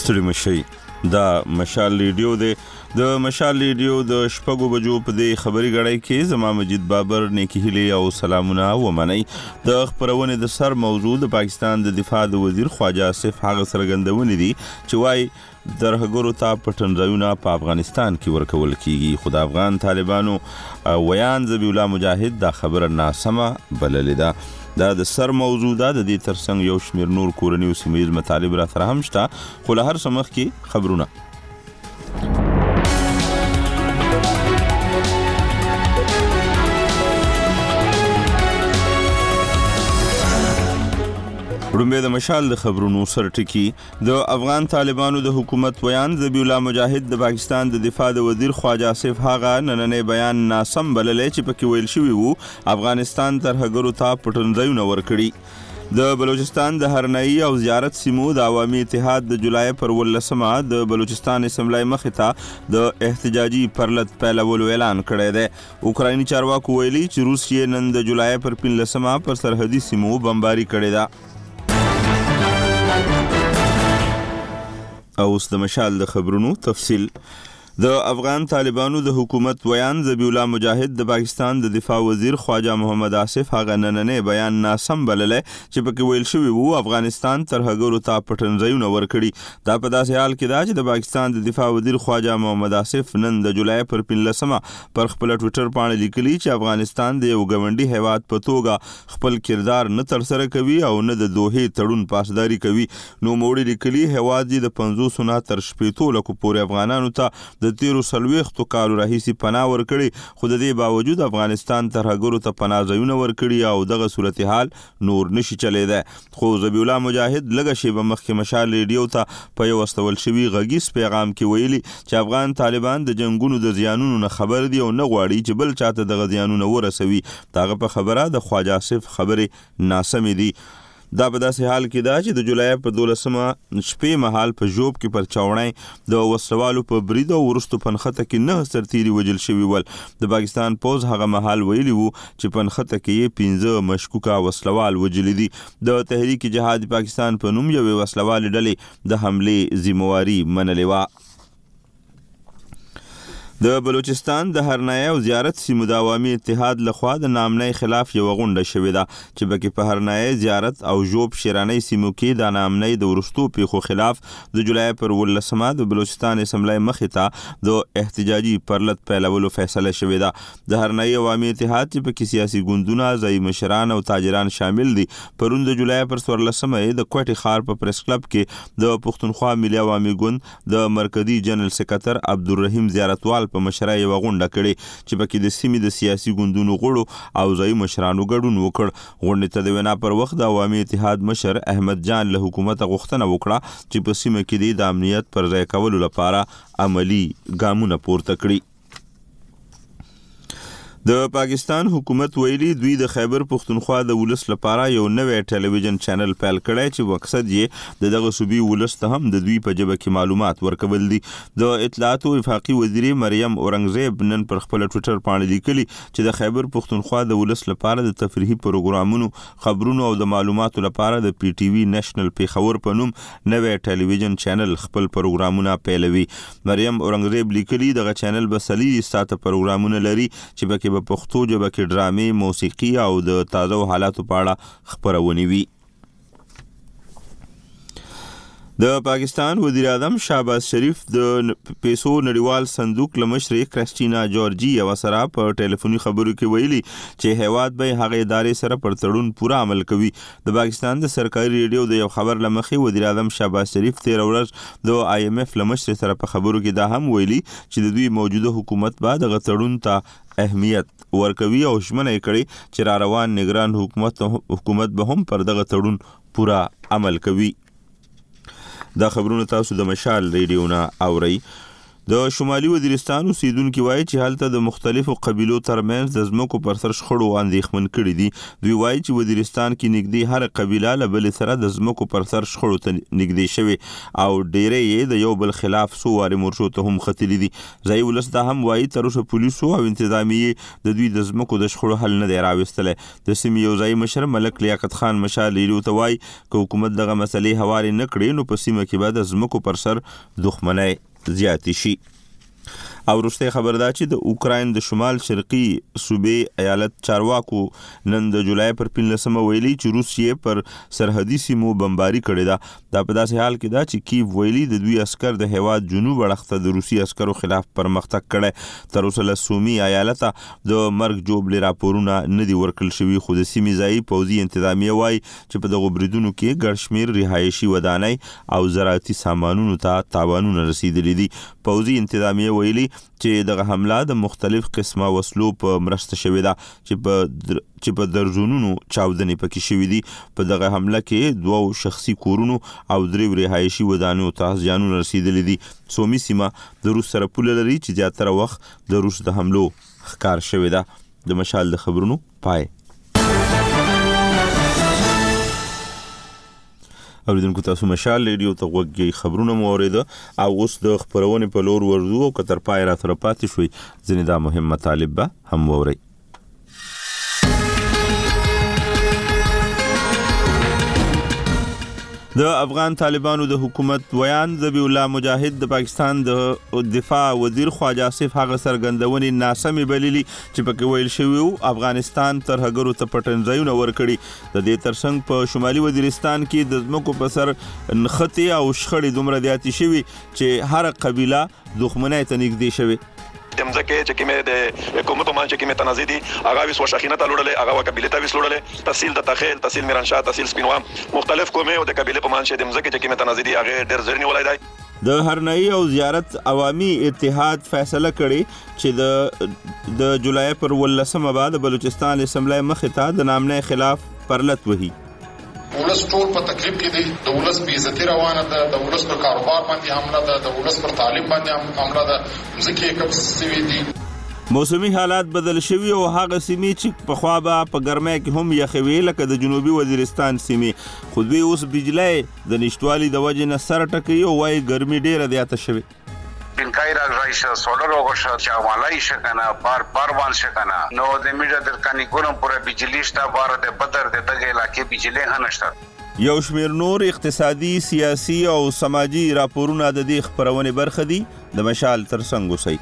ستړي مشي دا مشال ریډیو دی د مشال ریډیو د شپږو بجو په دې خبري غړۍ کې زما مجید بابر نیکی هیلې او سلامونه ومنئ. د خبرونې د سر موضوع د پاکستان د دفاع د وزیر خواجه آصف هغه څرګندونې دي چې وایي ترهګرو ته پټنځایونه په افغانستان کې ورکول کیږي، خو د افغان طالبانو ویان ذبیح الله مجاهد دا خبره ناسمه بللې ده. دا د سر موضوع ده. د دې ترڅنګ یو شمیر نور کورني او سیمه ییز مطالب را سره هم شته، خو له هر څه مخکې خبرونه. رومبه د مشال د خبرونو سر ټکی. د افغان طالبانو د حکومت ویان ذبیح الله مجاهد د پاکستان د دفاع د وزیر خواجه آصف هغه نننې بیان ناسم بللی چې پکې ویل شوی وو افغانستان ترهګرو ته پټنځایونه ورکړي. د بلوچستان د هرنایي او زیارت سیمو د عوامي اتحاد د جولای پر 18 د بلوچستان اسمبلی مخې ته د احتجاجي پرلط پیلولو اعلان کړی دی. اوکرایني چارواکو ویلي چې روس یې نن د جولای پر 15 پر سرحدي سیمو بمباري کړې ده. اوس د مشال د خبرونو تفصیل. د افغان طالبانو د حکومت ویان ذبیح الله مجاهد د پاکستان د دفاع وزیر خواجه محمد آصف هغه نننې بیان ناسم بللی چې پکې ویل شوی وو افغانستان ترهګرو ته پټنځایونه ورکړي. دا په داسې حال کې ده چې د پاکستان د دفاع وزیر خواجه محمد آصف نن د جولای پر 15 پر خپل ټویټر باندې لیکلي چې افغانستان د یو ګاونډي هیواد په توګه خپل کردار نه ترسره کوي او نه د دوحې تړون پاسداري کوي. نو موړي لیکلي هیواد د 500 نه تر 80 لکو پورې افغانانو ته د تیرو 40 کالو راهیسې پناه ورکړي، خو د دې باوجود افغانستان ترهګرو ته پناه ځایونه ورکړي او دغه صورتحال نور نشي چلیدی. خو ذبیح الله مجاهد لږه شیبه مخکې مشال ریډیو ته په یو استول شوي غږیز پیغام کې ویلي چې افغان طالبان د جنگونو د زیانونو نه خبر دي او نه غواړي چې بل چاته دغه زیانونه ورسوي. دغه په خبره د خواجه آصف خبرې ناسمې دي. دا په داسې حال کې ده چې د جولای په 12 شپې مهال په ژوب کې پر چاوڼۍ د وسلوالو په برید او وروستو پنخته کې 9 سرتیري وژل شوي ول. د پاکستان پوځ هغه مهال ویلي وو چې پنخته کې 15 مشکوکه وسلوال وژلي دي. د تحریک جهاد پاکستان په نوم یوې وسلوالې ډلې د حملې ذمہواري منلې وه. د بلوچستان د هرنایي او زیارت سیمو د عوامي اتحاد لخوا د نامنۍ خلاف یو غونډه شوې ده چې پکې په هرنایي، زیارت او ژوب شیراني سیمو کې د نامنۍ د وروستو پیښو خلاف د جولای پر 18 د بلوچستان اسمبلی مخې ته د احتجاجي پرلط پیلولو فیصله شوې ده. د هرنایي عوامي اتحاد چې پکې سیاسي ګوندونه، ځایي مشران او تاجران شامل دي پرون د جولای پر 14 د کوټې ښار په پریس کلب کې د پښتونخوا ملي عوامي ګوند د مرکزي جنرال سکرټر عبدالرحیم زیارتوال په مشرۍ یو غونډه کړې چې پکې د سیمې د سیاسي ګوندونو غړو او ځایي مشرانو ګډون وکړ. غونډې ته د وینا پر وخت د عوامي اتحاد مشر احمد جان له حکومت غوښتنه وکړه چې په سیمه کې د امنیت پر ځای کولو لپاره عملی ګامونه پورته کړي. د پاکستان حکومت ویلي دوی د خیبر پښتونخوا د ولس لپاره یو نوی ټلویزیون چینل پیل کړی چې مقصد یې دغه صوبې ولس ته هم د دوی په ژبه کې معلومات ورکول دي. د اطلاعات او وفاقي وزیرې مریم اورنګزیب نن پر خپل ټویټر باندې لیکلي چې د خیبر پښتونخوا د ولس لپاره د تفریحي پروګرامونو، خبرونو او د معلوماتو لپاره د پی ټي وي نېشنل پیښور په نوم نوی ټلویزیون چینل خپل پروګرامونه پیلوي. مریم اورنګزیب لیکلي دغه چینل به 30 ساعته پروګرامونه لري چې پکې په پښتو ژبه کې ډرامې، موسیقي او د تازه حالاتو په اړه خبرونه وي. د پاکستان وزیر اعظم شهباز شریف د پیسو نړیوال صندوق له مشرې کرسټینا جورجیوا سره په ټلیفوني خبرو کې ویلي چې هیواد به هغه ادارې سره پر تړون پوره عمل کوي. د پاکستان د سرکاري ریډیو د یو خبر لمخې وزیر اعظم شهباز شریف 13 ورځ د IMF له مشرې سره په خبرو کې دا هم ویلي چې د دوی موجوده حکومت بعد د تړون ته اهمیت ورکوي او ژمنه کړې چې را روان نگران حکومت به هم پر دغه تړون پوره عمل کوي. دا خبرونه تاسو د مشال ریډیو نه اورئ. د شمالي وزیرستان اوسیدونکي وایي چې هلته د مختلفو قبیلو ترمنځ د ځمکو پر سر شخړو اندېښمن کړي دي. دوی وایي چې وزیرستان کې نږدې هر قبیله له بلې سره د ځمکو پر سر شخړو ته نږدې شوي او ډېری یې د یو بل خلاف څو وارې مورچو ته هم ختلي دي. ځایي ولس دا هم وایي تر اوسه پولیسو او انتظامیې د دوی د ځمکو د شخړو حل نه دی راوستلی. د سیمې یو ځایي مشر ملک لیاقت خان مشال لیدو ته وایي که حکومت دغه مسلې هوارې نه کړي نو په سیمه کې به د ځمکو پر سر دښمنۍ زیاتې شي. او وروستی خبر دا چې د اوکراین د شمال شرقي صوبې ایالت چارواکو نن د جولای پر 15 ویلي چې روس یې پر سرحدي سیمو بمباري کړې ده. دا په داسې حال کې ده چې کیف ویلي د دوی عسکر د هیواد جنوب اړخ د روسي عسکرو خلاف پرمختګ کړی. تر اوسه له سومي ایالته د مرګ جوړې راپورونه نه دي ورکړل شوي خو د سیمې ځایي پوځي انتظامیه وایي چې په دغو بریدونو کې ګڼ شمېر رهایشي ودانۍ او زراعتي سامانونو ته تاوانونه رسیدلي دي. پوځي انتظامیه ویلي چې دغه حمله د مختلف قسمه وسلو په مرسته شوې ده چې په درجنونو چاودنې پکې شوې دي. په دغه حمله کې 2 شخصي کورونو او 3 رهایشي ودانیو ته زیانونه رسیدلي دي. سومي سیمه د روس سره پوله لري چې زیاتره وخت د روس د حملو ښکار شوې ده. د مشال د خبرونو پای. اوریدونکو تاسو مشال ریډیو ته غوږی خبرونه مو اوریده او اوس د خبرونې په لور ورځو او کتر پای را تر پاتې شوي ځینې دا مهم مطالب به هم ووري. د افغان طالبانو د حکومت ویان ذبیح الله مجاهد د پاکستان د دفاع وزیر خواجه آصف هغه څرګندونې ناسمې بللي چې پکې ویل شوي وو افغانستان ترهګرو ته پټنځایونه ورکړي. د دې ترڅنګ په شمالي وزیرستان کې د ځمکو په سر نښتې او شخړې دومره زیاتې شوي چې هر قبیله دښمنۍ ته نږدې شوي. دمزکه چې کومه د حکومت مان چې کومه تنازع دي هغه وس وشخینه تلوړلې هغه قبيله ته وسلوړلې تحصیل د تخیل تحصیل میرانشاه تحصیل سپینوام مختلف قومه او د قبيله په مان چې دمزکه چې کومه تنازع دي هغه ډېر ځرنی ولای دی. د هرنئی او زیارت عوامي اتحاد فیصله کړي چې د جولای پر 18 بعد بلوچستان اسمبلی مخې ته د نامنې خلاف پرلت وهي. ولس ټول په تکلیف کې دي. د ولس بې عزتي روانه ده، د ولس پر کاروبار باندې حمله ده، د ولس پر تعلیم باندې حمله ده، ځکه کم سوي دي. موسمي حالات بدل شوي او هغه سیمې چې په خوا به په ګرمۍ کې هم یخوي لکه د جنوبي وزیرستان سیمې خو دوی اوس بجلی د نشتوالي د وجې نه سر ټکوي او وایي ګرمي ډېره زیاته شوې. پینکای راشه سولر وګشه چې عملای شکنه بار وان شکنه نو د میډیا در کني ګورم پوره بجلی شته بار د بدر د دغه علاقې بجلی هنشته. یو شمیر نور اقتصادي سیاسي او سماجی راپورونه د دې خبرونه برخه دي. د مشال ترڅنګ اوسئ.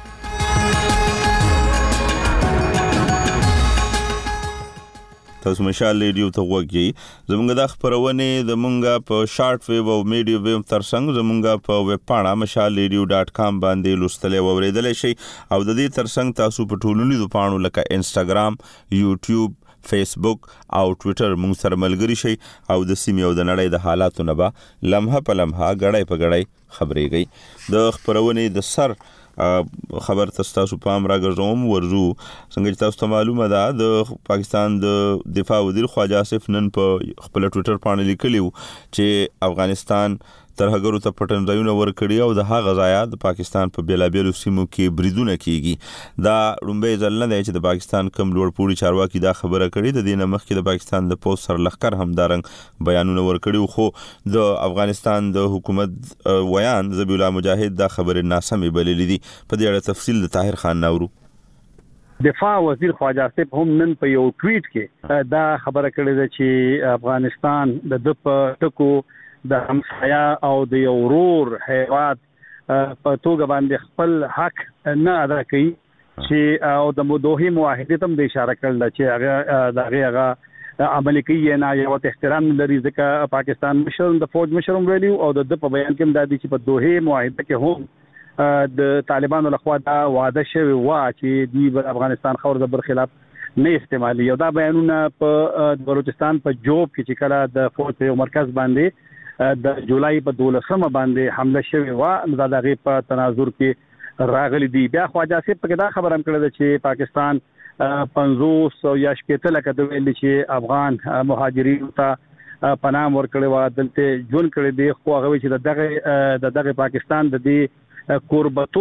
تاسو مشال ریډیو ته غوږی. زمونږ د خبرونه زمونږ په شارټ ویو او میډیا ویو ترڅنګ زمونږ په ویب پاڼه mashalradio.com باندې لوستلی او اوریدلی شئ او د دې ترڅنګ تاسو په ټولنیزو پاڼو لکه انسټاګرام، یوټیوب، فیسبوک او ټویټر مونږ سره ملګري شئ او د سیمې او د نړۍ د حالاتو نه به لمحه په لمحه غړی په غړی خبرېږئ. د خبرونې د سر خبر تاسو پام راګرځوم ورزو څنګه چې تاسو ته معلومه ده د پاکستان د دفاع وزیر خواجه آصف نن په خپل ټویټر باندې لیکلی و چې افغانستان ترهګرو ته پټنځایونه ورکړي او د هغه ځایه د پاکستان په بیلابیلو سیمو کې بریدونه کیږي. دا لومبۍ ځل نه دی چې د پاکستان کم لوړپوړي چارواکي دا خبره کړې. د دې نه مخکې د پاکستان د پوځ سرلښکر همدارنګ بیانونه ورکړي خو د افغانستان د حکومت ویان ذبیح الله مجاهد دا خبرې ناسمې بللې دي. په دې اړه تفصیل د طاهر خان نورو. دفاع وزیر خواجه آصف هم نن په یو ټویټ کې دا خبره کړې ده چې افغانستان د په ټکو د همسایا او د یو ورور هیواد په توګه باندې خپل حق نه ادا کوي چې او د دوحې معاهدې ته د اشاره کړل چې هغه عملي کوي نه یو احترام لري ځکه پاکستان مشر د فوج مشر ویلي او د په بیان کې دا دي چې په دوحې معاهده کې هم د طالبانو لخوا دا وعده شوی و چې د افغانستان خور د برخلاف نه استعمالي. او دا بیانونه په بلوچستان په جوب کې چې کله د فوج په مرکز باندې د جولای په 12 باندې حمله شوی و نو دا غي په تناظر کې راغلي دي. بیا خواجه آصف په دا خبر هم کړل چې پاکستان 500 یا شپږ لکه د ویل چې افغان مهاجرینو ته پناه ورکړي و دلته جون کړي دي خو هغه چې دغه پاکستان د دې قربتوب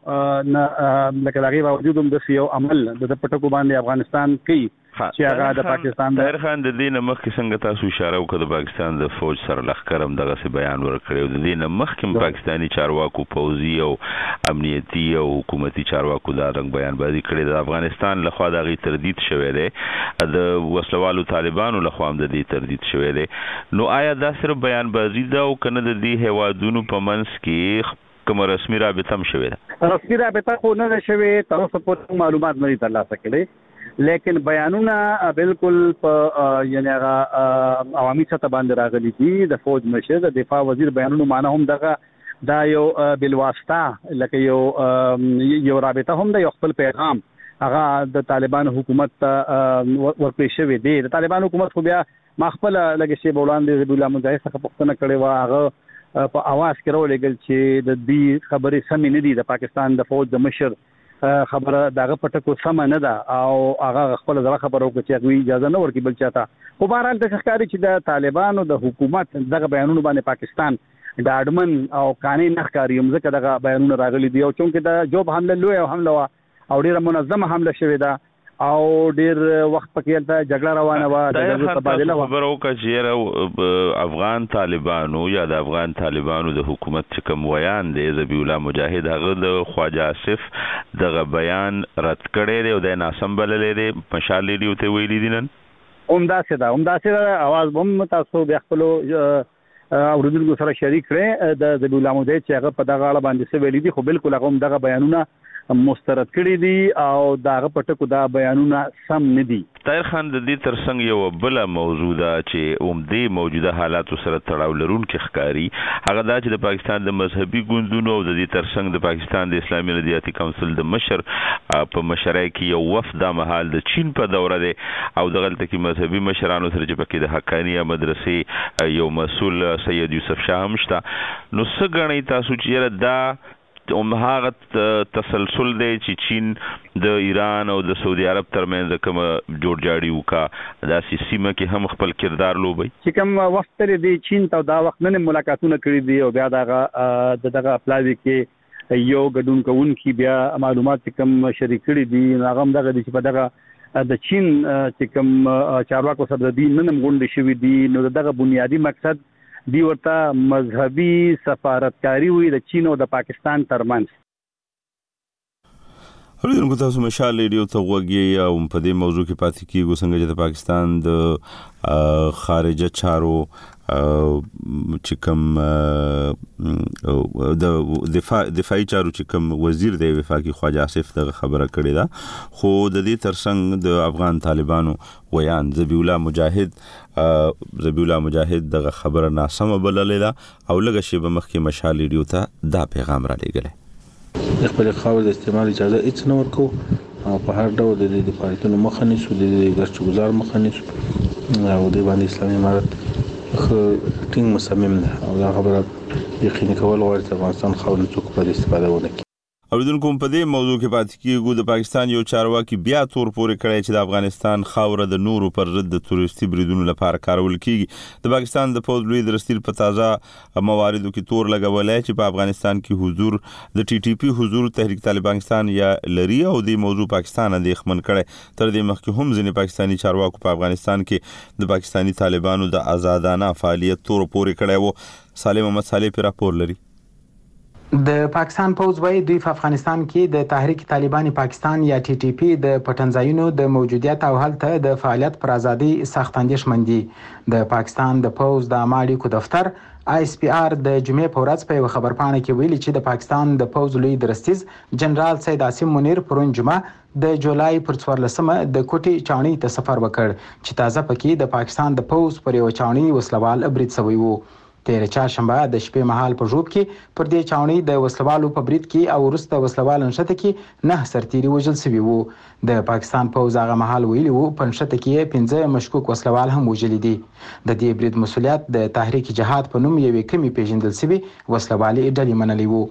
لکه دغه باوجود هم د یو عمل د پټکو باندې افغانستان کوي چې هغه د پاکستان د خان د دین مخکې څنګه تاسو اشاره وکړه د پاکستان د فوج سره لخرم دغه څه بیان ورکړی د دین مخکې پاکستاني چارواکو پوځي او امنیتي او حکومتي چارواکو دا رنګ بیان باندې کړی د افغانستان لخوا د غي تردید شوی دی د وسلوالو طالبانو لخوا هم د دې تردید شوی دی نو آیا دا صرف بیان بازی دا او کنه د دې هوادونو په منځ کې کوم رسمي رابطه هم شوی ده رسمي رابطه خو نه شوی تر اوسه پورې معلومات نه ترلاسه کړي لیکن بیانونه بالکل په یعنی هغه عوامي سطح باندې راغلي دي د فوج مشر د دفاع وزیر بیانونو معنی هم دغه دا یو بلواسطه لکه یو رابطه هم د یو خپل پیغام هغه د طالبان حکومت ورپېښ شوی دی د طالبان حکومت خو بیا ما خپل لګي شی بولاندې ذبیح الله مجاهد څخه پوښتنه کړې و هغه په اواز کې راولېګل چې د دې خبرې سمې نه دي د پاکستان د فوج د مشر خبره دغه پټکو سم نه ده او هغه خپل ځله خبرو کې چې اجازه نه ورکړي بل چاته خو بهرحال د ښکاری چې د طالبانو د حکومت دغه بیانونو باندې پاکستان د اډمن او قانوني نخکاری هم ځکه دغه بیانونه راغلي دي او چونکې د جوب حمله لوی او حمله او ډیره منظمه حمله شوې ده او ډیر وخت پکې ته جګړه روانه و د تبادله خبرو کې افغان طالبانو یا د افغان طالبانو د حکومت چې کوم ویان دی ذبیح الله مجاهد هغه د خواجه آصف دغه بیان رد کړی دی او د ناسم بللی دی مشال لیډیو ته ویلي دي نن همداسې ده اواز هم تاسو بیا خپل اوریدونکو سره شریک کړئ د ذبیح الله مجاهد چې هغه په دغه اړه باندې څه ویلي دي خو بالکل هغه هم دغه بیانونه مسترد کړی دي او داغه پټکو دا بیانونه سم نه دي طاهر خان د دې ترڅنګ یو بل موضوع ده چې عمدي موجوده حالاتو سره تړاو لرونکي ښکاری هغه دا چې د پاکستان د مذهبي ګوندونو او د دې ترڅنګ د پاکستان د اسلامي ردیاتي کونسل د مشر په مشرۍ کې یو وفد د مهال د چین په دوره ده او دغلته کې مذهبي مشرانو سره چې پکې د حقانیه مدرسې یو مسول سید یوسف شاه هم شته نو څه ګڼئ تاسو چې دا هغه تسلسل دی چې چین د ایران او د سعودي عرب ترمنځ کوم جوړجاړي وکا داسې سیمه کې هم خپل کردار لوبي چې کوم وخت لري دی چین ته دا وخت نه ملاقاتونه کړی دي او بیا دغه پلاوی کې یو ګډون کوونکی بیا معلومات کوم شریک کړي دي هغه هم دغه چې په دغه د چین چې کوم چارواکو سره د دین نن غونډه شوې دي نو دغه بنیادی مقصد دی ورته مذهبي سفارتکاری وي د چین او د پاکستان ترمنځ اوریدونکو تاسو مشال ریډیو ته وګورئ او په دې موضوع کې پاتې کیږو څنګه چې د پاکستان د خارجه چارو چې کوم د دفاعي چارو چې کوم وزیر دی وفاقي خواجه آصف دغه خبره کړې ده خو د دې ترڅنګ د افغان طالبانو ویان ذبیح الله مجاهد دغه خبره ناسمه بللې ده او لږه شی به مخکې مشال ریډیو ته دا پیغام را لېږلی خپل خاور د استعمال اجازه هیڅ نه ورکو او په هر ډول د دې فعالیتونو مخه نیسو د ګرځ گزار مخه نیسو او د باندې اسلامي امارت ټینګ مصمم ده او دا خبره یقیني کول غواړي چې افغانستان خاور څوک په استفاده ونه کړي اوریدونکو په دې موضوع کې پاتې کیږو د پاکستان یو چارواکي بیا تور پورې کړی چې د افغانستان خاوره د نورو پر ضد د تروریستي بریدونو لپاره کارول کیږي د پاکستان د پوځ لوی درستیل په تازه مواردو کې تور لګولای چې په افغانستان کې حضور د ټي ټي پی حضور تحریک طالبانستان یا لري او د موضوع پاکستان د خمن کړي تر دې مخکې هم ځینې پاکستاني چارواکو په افغانستان کې د پاکستاني طالبانو د آزادانه فعالیت تور پورې کړی وو صالح محمد صالح پر راپور لري د پاکستان پوځ وايي دوی په افغانستان کې د تحریک طالبان پاکستان یا ټي ټي پی د پټنځایونو د موجودیت او هلته د فعالیت پر ازادي سخت اندېښمن دي د پاکستان د پوځ د عملیاتو دفتر ISPR د جمعې په ورځ په یو خبرپاڼه کې ویلي چې د پاکستان د پوځ لوی درستیز جنرال سید عاصم منیر پرون جمعه د جولای پر 14مه د کوټي چاڼي ته سفر وکړ چې تازه پکې د پاکستان د پوځ پر یو چاڼي وسلوال برید شوی وو تیر چهارشنبه د شپې مهال په ژوب کې پر دې چاوني د وسلوالو په برید کې او وروسته وسلوال نشته کې 9 سرتیري وژل شوي وو د پاکستان پوځ هغه مهال ویلي وو په نشته کې 15 مشکوک وسلوال هم وژل دي د دې برید مسولیت د تحریک جهاد په نوم یوې کمی پیژندل شوی وسلوالي ډلې منلې وو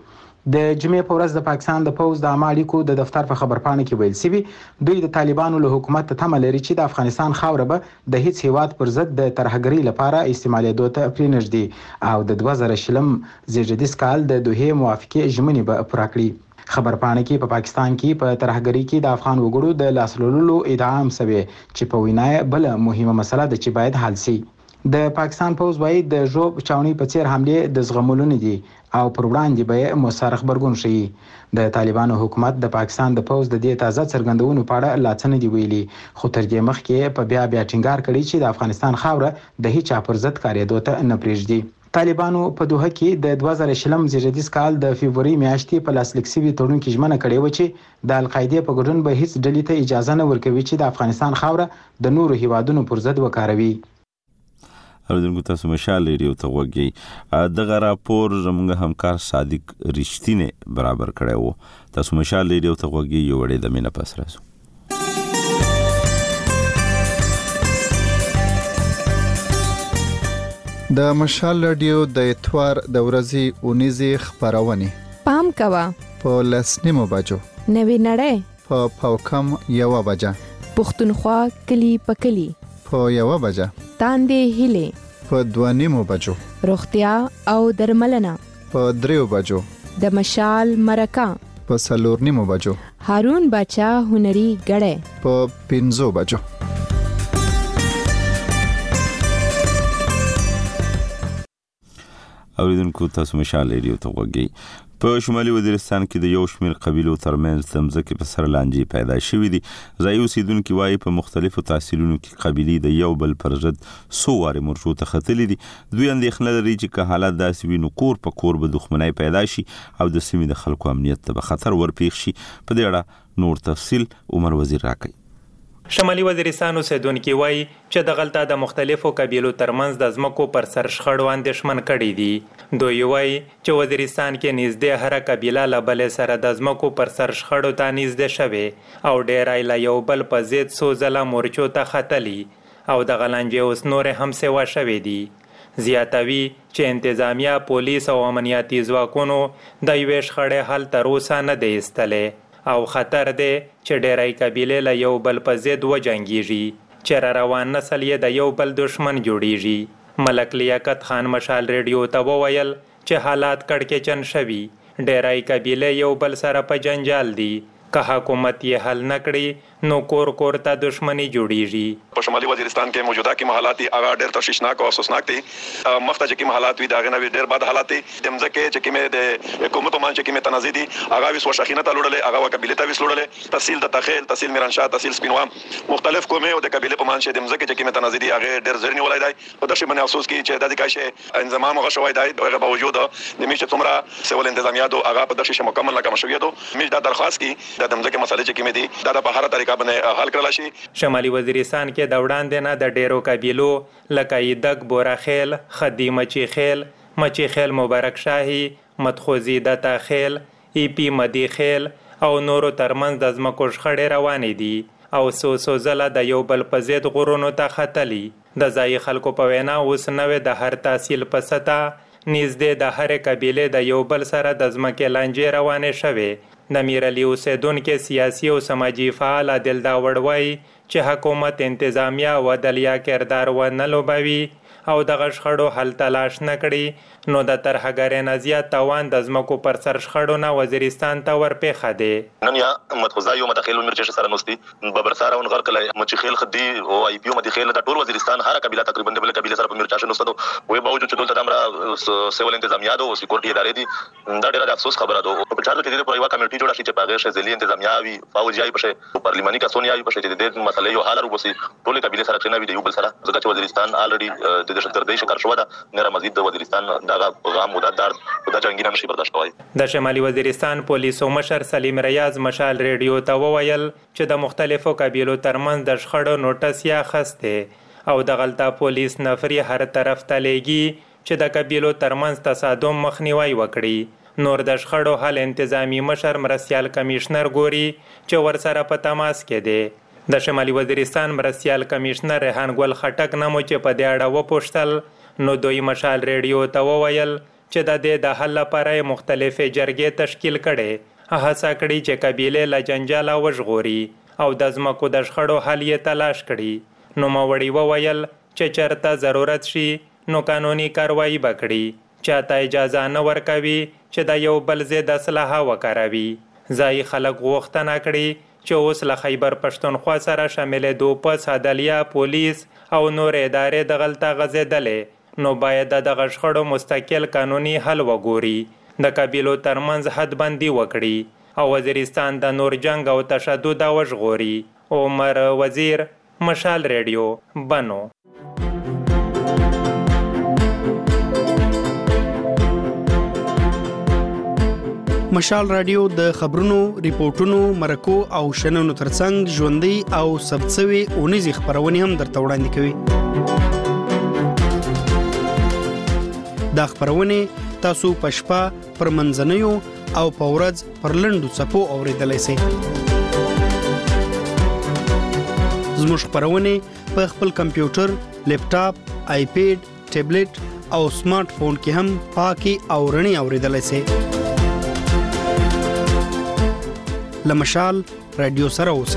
د جمعې په ورځ د پاکستان د پوز د عامه اړیکو د دفتر په خبرپاڼه کې ویل شوي دوی د طالبانو له حکومت ته تمه لري چې د افغانستان خاوره به د هیڅ هیواد پر ضد د ترهګرۍ لپاره استعمالېدو ته پرېنږدي او د 2020 زیږدیز کال د دوحې موافقې ژمنې به پوره کړي. خبرپاڼه کې په پاکستان کې په ترهګرۍ کې د افغان وګړو د لاسلولو ادعا هم شوې چې په وینا بل مهمه مسله ده چې باید حل شي. د پاکستان پوز وايي د ژوب چاوني په څیر حمله د زغمولو نه دي او پر وړاندې به مؤثر خبرګون شي. د طالبانو حکومت د پاکستان د پوز د دې تازه څرګندونو په اړه لا څه نه دی ویلي خو تر دې مخکې په بیا ټینګار کړی چې د افغانستان خاوره د هیڅ چا پر ضد کارېدو ته نه پرېږدي. طالبانو په دوحه کې د 2020 زیږدیز کال د فبرवरी میاشتې په لاسلیک شوي تړون کې ژمنه کړې و چې د القاعده په ګډون به هیڅ ډلې ته اجازه نه ورکوي چې د افغانستان خاوره د نورو هیوادونو پر ضد وکاروي. اوریدونکو تاسو مشال ریډیو ته وګورئ. دغه راپور زموږ همکار صادق رښتینه برابر کړی وو. تاسو مشال ریډیو ته وګورئ یو وړې د مینه پس راځو. د مشال رادیو د اتوار د ورځې اونیزي خبرونه پام کوا په لسنیمو بجو نوی نړۍ په پاوکم یو بجه پښتونخوا کلی پکلی په یو بجه تاندې هله په دوانیمو بجو روغتیا او درملنه په دریو بجو د مشال مرکه په سلورنیمو بجو هارون بچا هنري غړې په 5 بجو. اوریدونکو تاسو مشال ریډیو ته وګورئ. په شمالي وزیرستان کې د یو شمېر قبیلو ترمنځ د ځمکې په سر لانجې پیدا شوې دي. ځایي اوسیدونکو وايي په مختلفو تحصیلونو کې قبیلې د یو بل پر ضد څو وارې مرجو ته ختلې دي. دوی اندېښنه لري چې که حالات داسې وي نو کور په کور به دښمنۍ پیدا شي او د سیمې د خلکو امنیت ته به خطر ورپېښ شي. په دې اړه نور تفصیل عمر وزیر راکړي. شمالي وزیرستان اوسیدونکي وایي چې دغلته د مختلفو قبیلو ترمنځ د ځمکو پر سر شخړو اندېښمن کړي دي. دوی وایي چې وزیرستان کې نږدې هره قبیله له بلې سره د ځمکو پر سر شخړو ته نږدې شوې او ډېری له یو بل په ضد څو ځله مورچو ته ختلي او دغه لانجې اوس نورې هم سیوا شوې دي. زیاتوي چې انتظامیه پولیس او امنیتي ځواکونو د یوې شخړې حل تر اوسه نه دی ایستلی او خطر دی چې ډېری قبیلې له یو بل په ضد وجنګیږي چې را روان نسل یې د یو بل دشمن جوړیږي. ملک لیاقت خان مشال ریډیو ته وویل چې حالات کړکېچن شوي ډېری قبیلې یو بل سره په جنجال دي. که حکومت یې حل نکړي نو کور کور ته دشمنی جوړیږي. په شمالي وزیرستان کې موجوده کې حالات هغه ډېر تشویشناک او افسوسناک دي. مخته چې کوم حالات وي دا غنوي ډېر بد حالات دي. دمځکه چې کومه د حکومت باندې چې کومه تنازع دي هغه وس وشخینه تلوړلې هغه قبيله ته وسلوړلې تحصیل د تخیل تحصیل میرانشاه تحصیل سپینوام مختلف قومه او د قبيله په باندې دمځکه چې کومه تنازع دي هغه ډېر زرنی ولای دی. په دغه باندې افسوس کوي چې د دې کاشه انضمام هغه شوی دی دغه باوجود د میشه څومره سیول انتظامیات هغه په دغه مکمل ناکام شوی دی. میشه دا درخواست کی د دمځکه مسلې چې کومه دي دا په هر طریقه باندې حل کړل شي. شمالي وزیرستان کې د وړاندې نه د ډیرو قبیلو لکه ایدک بورخیل خدی مچی خیل مبارک شاهي مدخوزی دتا خیل ای پی مدی خیل او نورو ترمنځ د ځمکو شخړې روانې دي او څو ځله د یو بل په ضد غرونو ته ختلي. د ځایي خلکو په وینا اوس نوې د هر تحصیل په سطح نږدې د هرې قبیلې د یو بل سره د ځمکې لانجې روانې شوې. د میرعلي اوسیدونکو سیاسي او سماجي فعال عادل داوړ وایي چې حکومت انتظامیه او عدلیه کردار ونه لوبوي او دغه شخړو حل تلاش نه کړي نو د ترهګرۍ نه زیات تاوان د ځمکو پر سر شخړو نه وزیرستان ته ورپېښه دی. نن یا مدخوزای او مدخیل مرچ سره نوستي ببرساره او غرقله مچخیل خدي او اي پي او مدخیل د ټول وزیرستان هر قبيله تقریبا د بل قبيله سره په مرچ نوستو وې باوجود چې دلته امر سیول انتظامیه او سکیورټي ادارې دي دا ډېر افسوس خبره ده. په چارو کې د پرایوا کمیټي جوړه شي چې پاغه شذلی انتظامیه وي فوجي آی پښه پارلماني کسونی آی پښه د دې مسلې یو حل وروسي ټول قبيله سره چې نه وي د یو بل سره ځکه چې وزیرستان الریډي د دهشتګردۍ شکار شو ده نه مزید د وزیرستان دغه غام او د جنگي نشي برداشت کوي. د شمالي وزیرستان پولیسو مشر سلیم ریاض مشال ریډیو ته وویل چې د مختلفو قبیلو ترمنځ د شخړو نوټس یا خسته او د غلطه پولیس نفري هر طرف ته لېږي چې د قبیلو ترمنځ تصادم مخنیوي وکړي. نور د شخړو حل انتظامی مشر مرستیال کمشنر ګوري چې ورسره په تماس کې دی. د شمالي وزیرستان مرستیال کمشنر ریحان ګل خټک نمو چې په دې اړه وپوښتل نو دوی مشال ریډیو ته وویل چې د حل لپاره مختلفې جرګې تشکیل کړي، هڅه کړي چې قبیلې له جنجاله وژغوري او د ځمکو د شخړو حل یې تلاش کړي. نوموړي وویل چې چېرته ضرورت شي نو قانوني کاروایي به کړي، چاته اجازه نه ورکوي چې د یو بل ضد اسلحه وکاروي. ځایي خلک غوښتنه کړي چې اوس له خیبر پښتونخوا سره شاملېدو پس عدلیه، پولیس او نور ادارې دغلته غځېدلې، نو باید د دغه شخړو مستقل قانوني حل وګوري، د قبیلو ترمنځ حدبندي وکړي او وزیرستان د نور جنگ او تشدد وژغوري. عمر وزیر، مشال ریډیو، بنو. مشال رادیو د خبرونو، ریپورتونو، مرکو او شننو ترڅنګ ژوندۍ او ثبتسوي اونیزې خبرونه هم درته وړاندې کوي. دا خبرونه تاسو په شپه، پر منځنیو او په ورځ پر لنډو څپو اوریدلای شئ. زموږ خبرونه په خپل کمپیوټر، لیپټاپ، آیپیډ، ټابلیټ او سمارټ فون کې هم پاکي او رڼي اوریدلای شئ. لمشال رادیو سره اوسئ.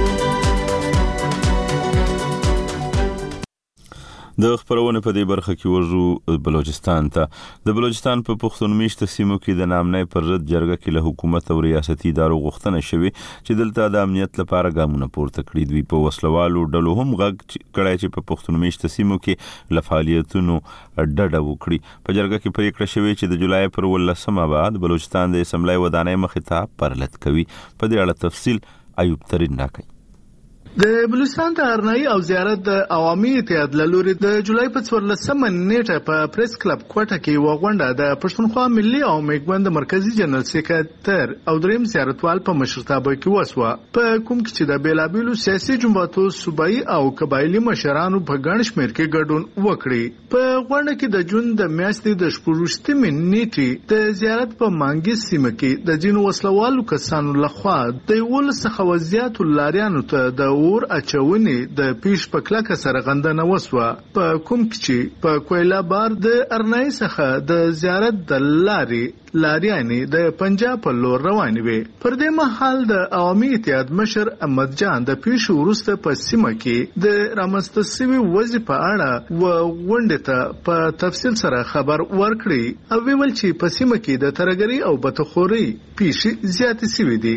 د خبرونه په دې برخه کې ورځو بلوچستان ته. د بلوچستان په پښتون میشته سیمو کې د نامنۍ پر ضد جرګه کې له حکومت او ریاستي ادارو غوښتنه شوې چې دلته د امنیت لپاره ګامونه پورته کړي. دوی په وسلوالو ډلو هم غږ کړی چې په پښتون میشته سیمو کې له فعالیتونو ډډه وکړي. په جرګه کې پریکړه شوې چې د جولای پر 18 بعد بلوچستان د اسمبلی ودانۍ مخې ته پرلط کوي. په دې اړه تفصیل ایوب ترین راکوي. د بلوچستان د ارنایي او زیارت د عوامي اتحاد له لوري د جولای په 14 نیټه په پریس کلب کوټه کې وغونډه د پښتونخوا ملي او میګوند مرکزی جنرال سکرټر او دریم زیارتوال په مشرتابه کې وسوه، په کوم کې چې د بیلابیلو سیاسي جماعتو صوبایي او قبایلی مشرانو په ګڼ شمېر کې ګډون وکړي. په غونډه کې د جون د میاشتې د 14 نیټې د زیارت په مانګي سیمه کې د جنو وسلوالو کسانو لخوا د 11 زیاتو لاریانو ته د اور اچونې د پیش پکلکه سره غندنه وسوه، په کوم کې چې په کویلا بار د ارنای څخه د زیارت د لاریانې د پنجاب په لور روانې وي. پر دې مهال د عوامي اتحاد مشر احمد جان د پیش ورسته په سیمه کې د رامنځته شوي وضع په اړه غونډې ته په تفصیل سره خبر ورکړي او ویل چې په سیمه کې د ترګری او بتخوري پیش زیاتې شوي دي.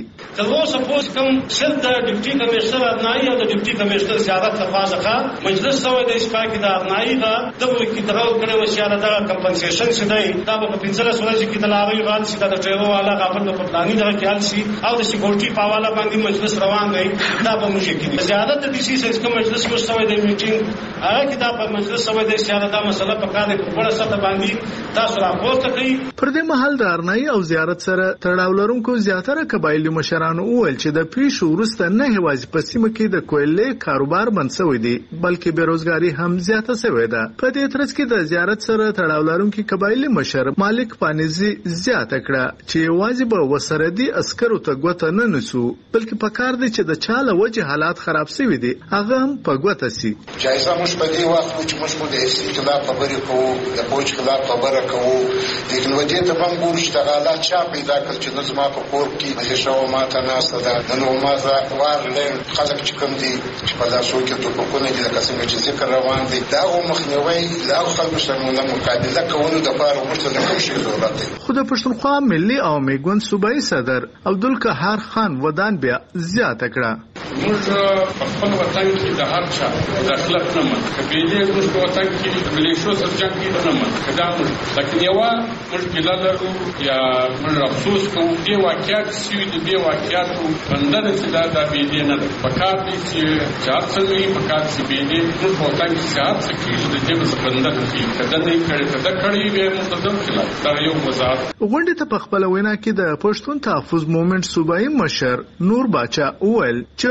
او د ډیپټي کمشنر زیارت تفاضله مجلس سوی د اسپاکی د ارنایی دا د کې دغه کړي وسیاله د کمپنسیشن چې دی دا په 15 ورځې کې د لاوی غال چې د ټریرو والا غافل په پلاني دغه کې شي او د سکیورټي په حواله باندې مجلس روان دی. دا به موږ کې زیادت د ډي سي سیس کوم مجلس مو سوی د میټینګ هغه کې دا په مجلس سوی د سیاله دا مسله په کار په بڑا سطح باندې تاسو راپورته کړئ. پر دې مهال د ارنایی او زیارت سره تړاو لرونکو زیاتره قبایلی مشرانو وویل چې د پیش ورسته نه هیوازي په سیمه کې د کویلې کاروبار بند شوی دی بلکې بیروزګاری هم زیاته شوې ده. په دې ترڅ کې د زیارت سره تړاو لرونکي قبایلی مشر مالک پانیزي زیاته کړه چې واجب وسردي عسکرو ته ګوته نه نسو بلکې په کار دی چې د چاله وجه حالات خراب شوي دي هغه هم په ګوته سي. جایزه موږ په دې وخت چې موږ د استقلال خبرې کوو د پوج خلاف خبره کوو د ټکنالوژي ته هم ګورو چې د حالات چا پیدا کړ چې نو زما په کور کې مې شو ماته ناسته ده نو ما زه وارلې خلک چې کوم دي چې په لاسو کې توپونه دي لکه څنګه چې ذکر روان دي دا مخنیوي لا خلکو سره مقابله کوي د پاره ورته کوم شي ضرورت دی. خو د پښتونخوا ملي او میګوند صوبایي صدر عبدالقهار خان ودان بیا زیاته کړه. موږ په خپل وطن کې د هر چا داخله نه من کبیله موږ په وطن کې د ملیشو سره جنگ کې نه من کدا موږ لکه یو مشکل لرو یا موږ افسوس کوو دی واقعیت چې دی واقعیت بندر چې دا بيدې نه پکار دي چې جات څنګه پکار چې بيدې موږ په وطن کې سات سکیږي د دې بندر کې کدا نه کړي کدا کړي به متدم خلاف دا یو وزارت. غونډې ته په خپل وینا کې د پښتون تحفظ مومنټ صوبایي مشر نور باچا وویل چې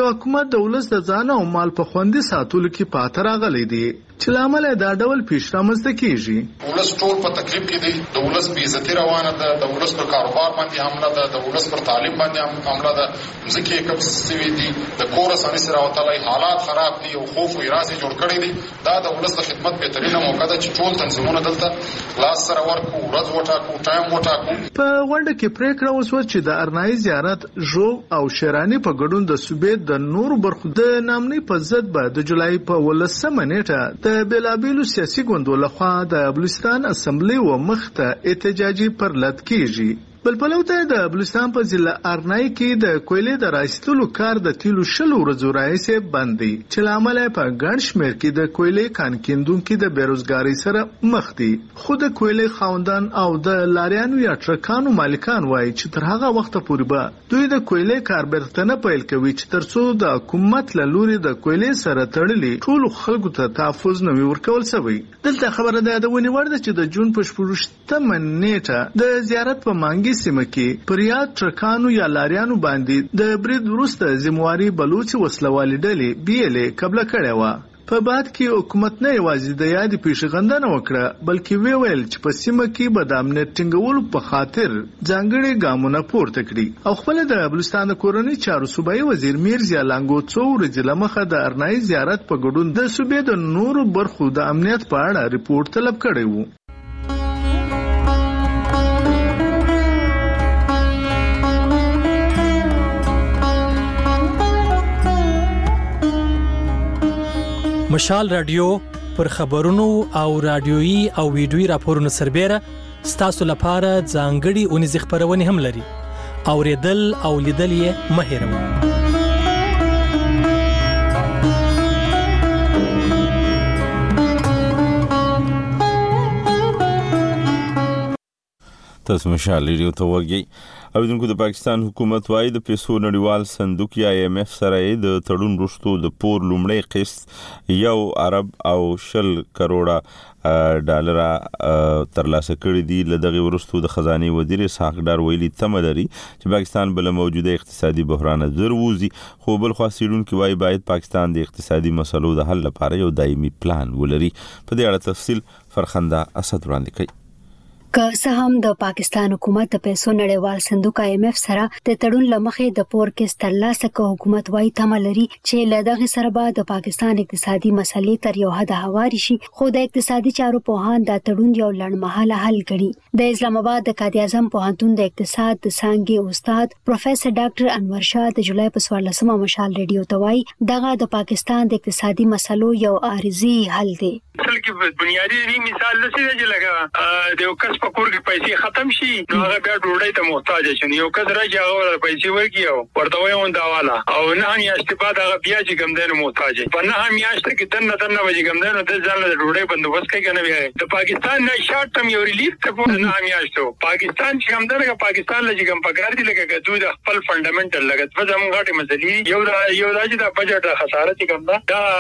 چې حکومت د ولس د ځان او مال په خوندي ساتلو کې پاتې راغلی دی چې لامل دا ډول پیش رامنځته کیږي. ولس ټول په تکلیف کې دی، د ولس بې عزتي روانه ده، د ولس پر کاروبار باندې حمله ده، د ولس پر تعلیم باندې حمله ده، ځکه کب سوي دي د کور اساني سره وتلای حالات خراب دي او خوف او اراده جوړ کړی دي. دا د ولس د خدمت بهترینه موقع ده چې ټول تنظیمونه دلته لاس سره ورکو، ورځ وټاکو، ټایم وټاکو. په غونډه کې پریکړه وشوه چې د ارنایي زیارت ژوب او شیرانی په ګډون د صوبې د نورو برخو د نامنۍ په ضد به د جولای په 18 نیټه د بېلابېلو سیاسي ګوندونو لخوا د بلوچستان اسمبلی و مخته احتجاجي پرلط کیږي. بل پلوته د بلوچستان په ضلع ارنای کې د کویلې د راایستلو کار د تیلو 20 ورځو راهیسې بند دی چې لامل په ګڼ شمېر کې د کویلې کان کیندونکو د بیروزګاری سره مخ دي. خو د کویلې خاوندان او د لاریانو یا ټرکانو مالکان وایي چې تر هغه وخته پورې به دوی د کویلې کار بیرته نه پیل کوي چې ترڅو د حکومت له لوري د کویلې سره تړلي ټولو خلکو ته تحفظ نه ورکول شوی. دلته خبره ده د ونی ورده چې د جون په 14 نیټه د زیارت په مانګي سیمه کې پریاد ټرکانو یا لاریانو باندې د برید وروسته ذمہواری بلوچ وسلوالي ډلې بیلې قبل کړې و. په بعد کې حکومت نه یوازې د یادې پیښغندنه وکړه بلکې ویل چې په سیمه کې به د امنیت ټینګولو په خاطر ځانګړي ګامونه پورته کړي او خپل د بلوچستان کورنۍ چارو صوبایي وزیر میرزا لانګو څو ورځې لمخه د ارنایي زیارت په ګډون د صوبې د نورو برخو د امنیت په اړه ریپورت طلب کړی و. مشال رادیو پر خبرونو او رادیويي او ویډیويي راپورونو سربېره ستاسو لپاره ځانګړي اونیزې خبرونه هم لري. اوریدل او لیدل یې مه هېروئ. تاسو مشال ریډیو ته وګورئ. اوریدونکو د پاکستان حکومت وايي د پیسو نړیوال صندوق یا IMF سره د تړون وروسته د پور لومړی قسط 1 ارب او 10 کروڑه ډالر ترلاسه کړی دی. لدغه وروسته د خزانه وزیر اسحاق ډار ویلي تمه لري چې پاکستان بل موجوده اقتصادي بحران زر ووزي. خو بل خو سیډونکو وايي باید پاکستان د اقتصادي مسلو د حل لپاره یو دایمي پلان ولري. په دې اړه تفصیل فرخنده اسد وړاندې کوي. که څه هم د پاکستان حکومت د پیسو نړیوال صندوق IMF سره د تړون لمخې د پور کې ترلاسه کوي، حکومت وايي تمه لري چې له دغه سره به د پاکستان اقتصادي مسلې تر یو حد هواري شي. خو د اقتصادي چارو پوهان دا تړون یو لړمحاله حل ګڼي. د اسلام آباد د قائد اعظم پوهنتون د اقتصاد د څانګې استاد پروفیسور ډاکټر انور شاه د جولای په 14مه مشال ریډیو ته وايي دغه د پاکستان د اقتصادي مسلو یو عارضي حل دی. اصل کې بنیادی مثال لسی دی لګا د یو کس په کور کې پیسې ختم شي نو هغه بیا ډوډۍ ته محتاج شي. یو کس راځي هغه پیسې ورکړي او ورته وایي اون داواله او نه میاشتې بعد هغه بیا چې کوم دنه محتاج په نه میاشتې کې دنه وځي کوم دنه د ځان له ډوډۍ بندوبست کوي کنه. بیا د پاکستان نه شارټ ټرم یو ریلیف ته په نه میاشتو پاکستان چې کوم دغه پاکستان لږ کوم پکار دي لکه دوی د خپل فندامنټل لګت په زموږ غاټي مسلې یو راځي د بجټ خساره چې کوم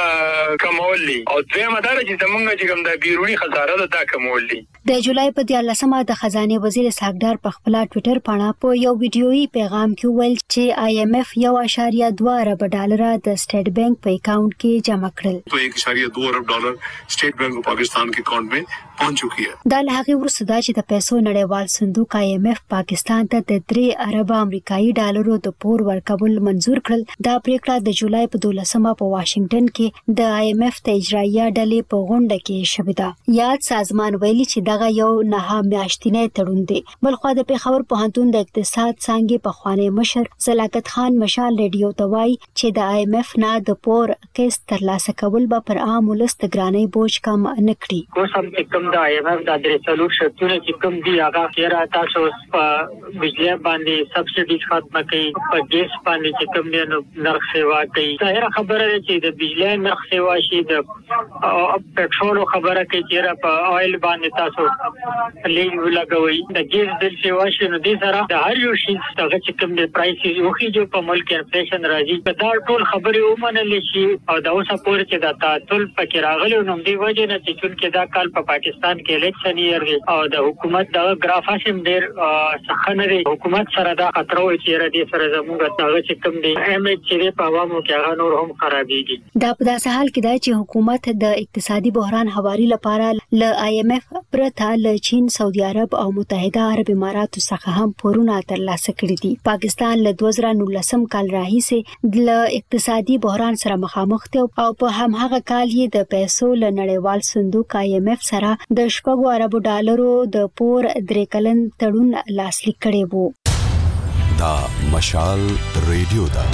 دا کمول دي او دوی مدار چې زموږ چې کوم د بیرونی خساره دا کمول دي. د جولای په 14مه د خزانه وزیر اسحاق ډار په خپل ټوئیټر باندې په یو ویډیويي پیغام کې ویل چې IMF 1.2 ارب ډالر د سټیټ بانک په اکاؤنٹ کې جمع کړل. 1.2 ارب ډالر سټیټ بانک پاکستان के اکاؤنट में पहुंच चुकी है. دا له هغه وروسته چې د پیسو نړیوال صندوق IMF پاکستان ته د 3 ارب امریکایي ډالرو د پور ورکول منزور کړل. دا پریکړه د جولای په 12مه په واشنگټن کې د IMF ته اجرایي ډلې په غونډه کې شوې ده. یاد سازمان ویلي چې دغه یو نه میاشتنی تړون دی. بلخو د پیښور پوهنتون د اقتصاد څانګې په خوانی مشر زلاکت خان مشال ریډیو ته وایي چې د IMF نه د پور قسط ترلاسه کول به پر عام ولس د ګرانۍ بوج کم نه کړي. اوس هم کوم د IMF د درېڅلو شرطونه چې کوم دی هغه کېرا تاسو په بجلی باندې سبسایډي ختمه کړي، په ګیس باندې چې کوم دی نرخ سیوا کوي. ظاهر خبره ده چې د بجلی نرخ سیوا شي، د پټرول خبره کوي چې په آیل باندې تاسو لګوي د ګیس بل چې واشي نو دې سره د هر یو شي څنګه چې کوم د پرایس یو خي په ملک انفلیشن راځي دا ټول خبرې ومنل شي او دا اوسه پورې چې دا تعطل پکې راغلی نو دې وجه نه چې چونکې دا کال په پاکستان کې الیکشن یې او د حکومت د ګرافاسم ډیر سخنه دی حکومت سره دا خطر وي چې را دي سره زموږ څنګه چې کوم دی احمد چې په عوامو کې هغه نور هم خرابېږي دا په داسې حال کې دی چې حکومت د اقتصادي بحران هواري لپاره ل IMF پرته ل چین سعودي عرب او متحده عرب اماراتو څخه هم پورونه ترلاسه کړي دي پاکستان له 2019 کال راهیسې د اقتصادي بحران سره مخامخ دی او په هماغه کال یې د پیسو له نړیوال صندوق IMF سره د 10 ارب ډالرو د پور 3 کلن تړون لاسلیک کړی وو دا مشال ریډیو دا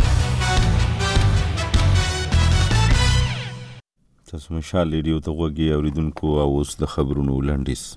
تاسو مشال ریډیو ته وګورئ اوریدونکو او اوس د خبرونو لنډیس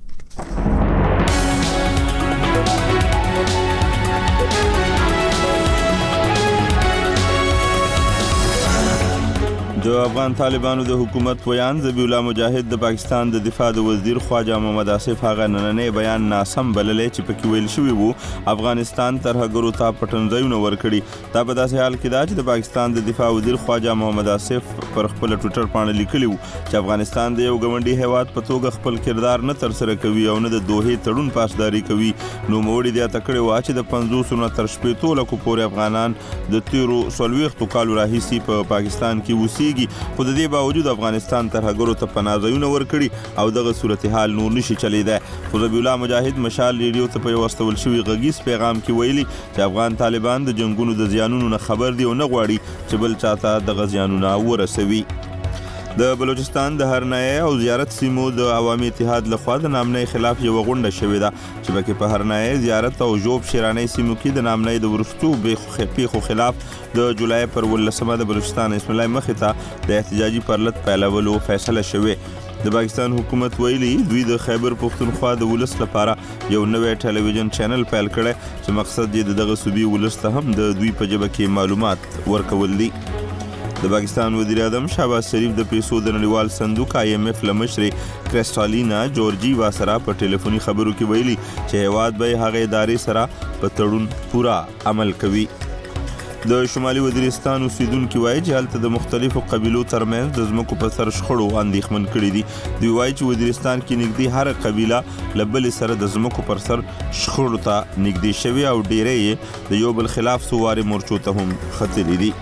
د افغان طالبانو د حکومت ویان ذبیح الله مجاهد د پاکستان د دفاع د وزیر خواجه محمد آصف هغه نننې بیان ناسم بللی چې پکې ویل شوی وو افغانستان ترهګرو ته پټنځایونه ورکړي دا په داسې حال کې ده چې د پاکستان د دفاع وزیر خواجه محمد آصف پر خپل ټویټر باندې لیکلی وو چې افغانستان د یو ګاونډي هیواد په توګه خپل کردار نه ترسره کوي او نه د دوحې تړون پاسداري کوي نو موړي د تکړه وا چې د 500 نه تر 800 لکو پورې افغانان د تیرو 40 کالو راهیسي په پاکستان کې وسی خو د دې باوجود افغانستان ترهګرو ته پناه ځایونه ورکړي او دغه صورتحال نور نشي چلیدای خو ذبیح الله مجاهد مشال ریډیو ته په یو واستول شوی غږیز پیغام کې ویلي چې افغان طالبان د جنگونو د زیانونو نه خبر دي او نه غواړي چې بل چاته دغه زیانونه ورسوي د بلوچستان د هرنایه او زیارت سیمو د عوامي اتحاد لخوا د نامنۍ خلاف یو غونډه شوې ده چې پکې په هرنایه زیارت او جوب شیراني سیمو کې د نامنۍ د ورستو پیښو خلاف د جولای پر 18 د بلوچستان اسم الله مخې ته د احتجاجي پرلط پیلولو فیصله شوې د پاکستان حکومت ویلي دوی د خیبر پختونخوا د ولس لپاره یو نوې ټلویزیون چینل پیل کړی چې مقصد یې دغه صوبي ولس ته هم د دوی په ژبه کې معلومات ورکول دي د پاکستان وزیر اعظم شهباز شریف د پیسو د نړیوال صندوق IMF لمشرې کرسټالینا جورجیوا سره په ټلیفوني خبرو کې ویلي چې هیواد به هغه ادارې سره په تړون پورا عمل کوي د شمالي وزیرستان اوسیدونکو وایي چې هلته د مختلفو قبیلو ترمنځ د ځمکو په سر شخړو اندېښمن کړي دي دوی وایي چې وزیرستان کې نږدې هر قبیله له بلې سره د ځمکو پر سر شخړو ته نږدې شوي او ډیری یې د یو بل خلاف سوارې مورچو ته هم ختلي دي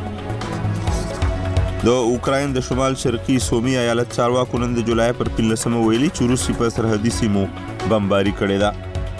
د اوکراین د شمال شرقي سومي ایالت چارواکو نن د جولای پر 15 ویلي چې روسي په سرحدي سیمو بمباري کړې ده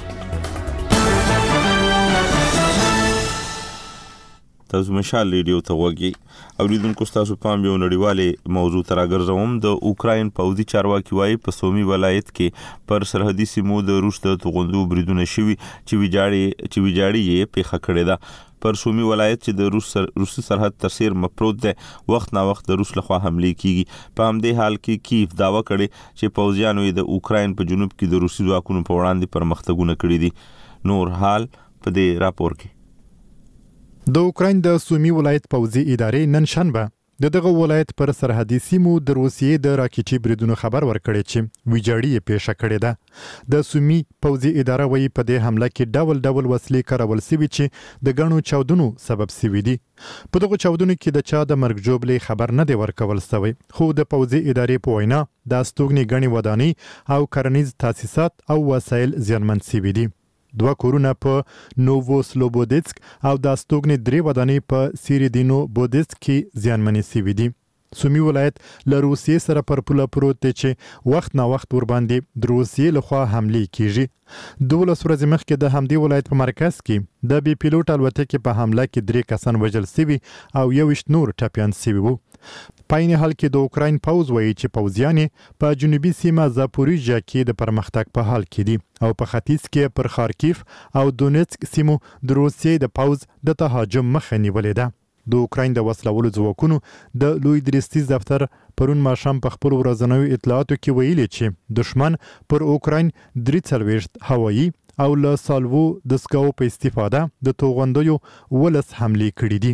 تاسو مشال ریډیو ته وګورئ اوریدونکو تاسو پام یو نړیواله موضوع تر راګرځوم د اوکراین پوځي چارواکي وایي په سومي ولایت کې پر سرحدي سیمو د روس د توغندو بریدونه شوي چې ویجاړي یې پیښه کړې ده پر سومي ولایت چې د روسي سرحد تر سیر مپروت ده وخت نا وخت د روس لخوا حمله کیږي په همدې حال کې کیف داوا کړي چې پوځیانو د اوکراین په جنوب کې د روسي ځواکونو په وړاندې پرمختګونه کړي دي نور حال په دې راپور کې د اوکراین د سومي ولایت پوځي ادارې نن شنبه دغه ولایت پر سرحدي سیمو د روسیې د راکټي بریدونو خبر ورکړی چې ویجاړي یې پیښه کړې ده د سومي پوځي اداره وایي په دې حمله کې ډول وسلې کارول شوي چې د غنو چاودنو سبب شوي دي په دغه چاودنو کې د چا د مرګ جوړلې خبر نه دی ورکول شوی خو د پوځي ادارې په وینا د استوګنې غني ودانۍ او کرنیز تاسیسات او وسایل زیانمن شوي دي 2 کورونه په نوو سلوبودسک او د استوګنې 3 ودانۍ په سیریدینو بودسک کې زیانمنې شوي دي سومي ولایت له روسیې سره پر پوله پروت دی چې وخت نا وخت ورباندې د روسیې لخوا حملې کیږي 12 ورځې مخکې د همدې ولایت په مرکز کې د بي پیلوټ الوتکې په حمله کې 3 کسان وژل شوي او 21 نور ټپیان شوي وو په عین حال کې د اوکراین پوځ وایي چې پوځیان په جنوبي سیمه زاپوریژیا کې د پرمختګ په حال کې دي او په ختیځ کې پر خارکیف او دونیتسک سیمو د روسیې د پوځ د تهاجم مخه نیولې ده د اوکراین د وسلوالو ځواکونو د لوی درستیز دفتر پرون ماښام په خپل ورځنیو اطلاعاتو کې ویلي چې دشمن پر اوکراین 43 هوایي او له سالوو د سکاو په استفاده د توغندیو ولس حمله کړې دي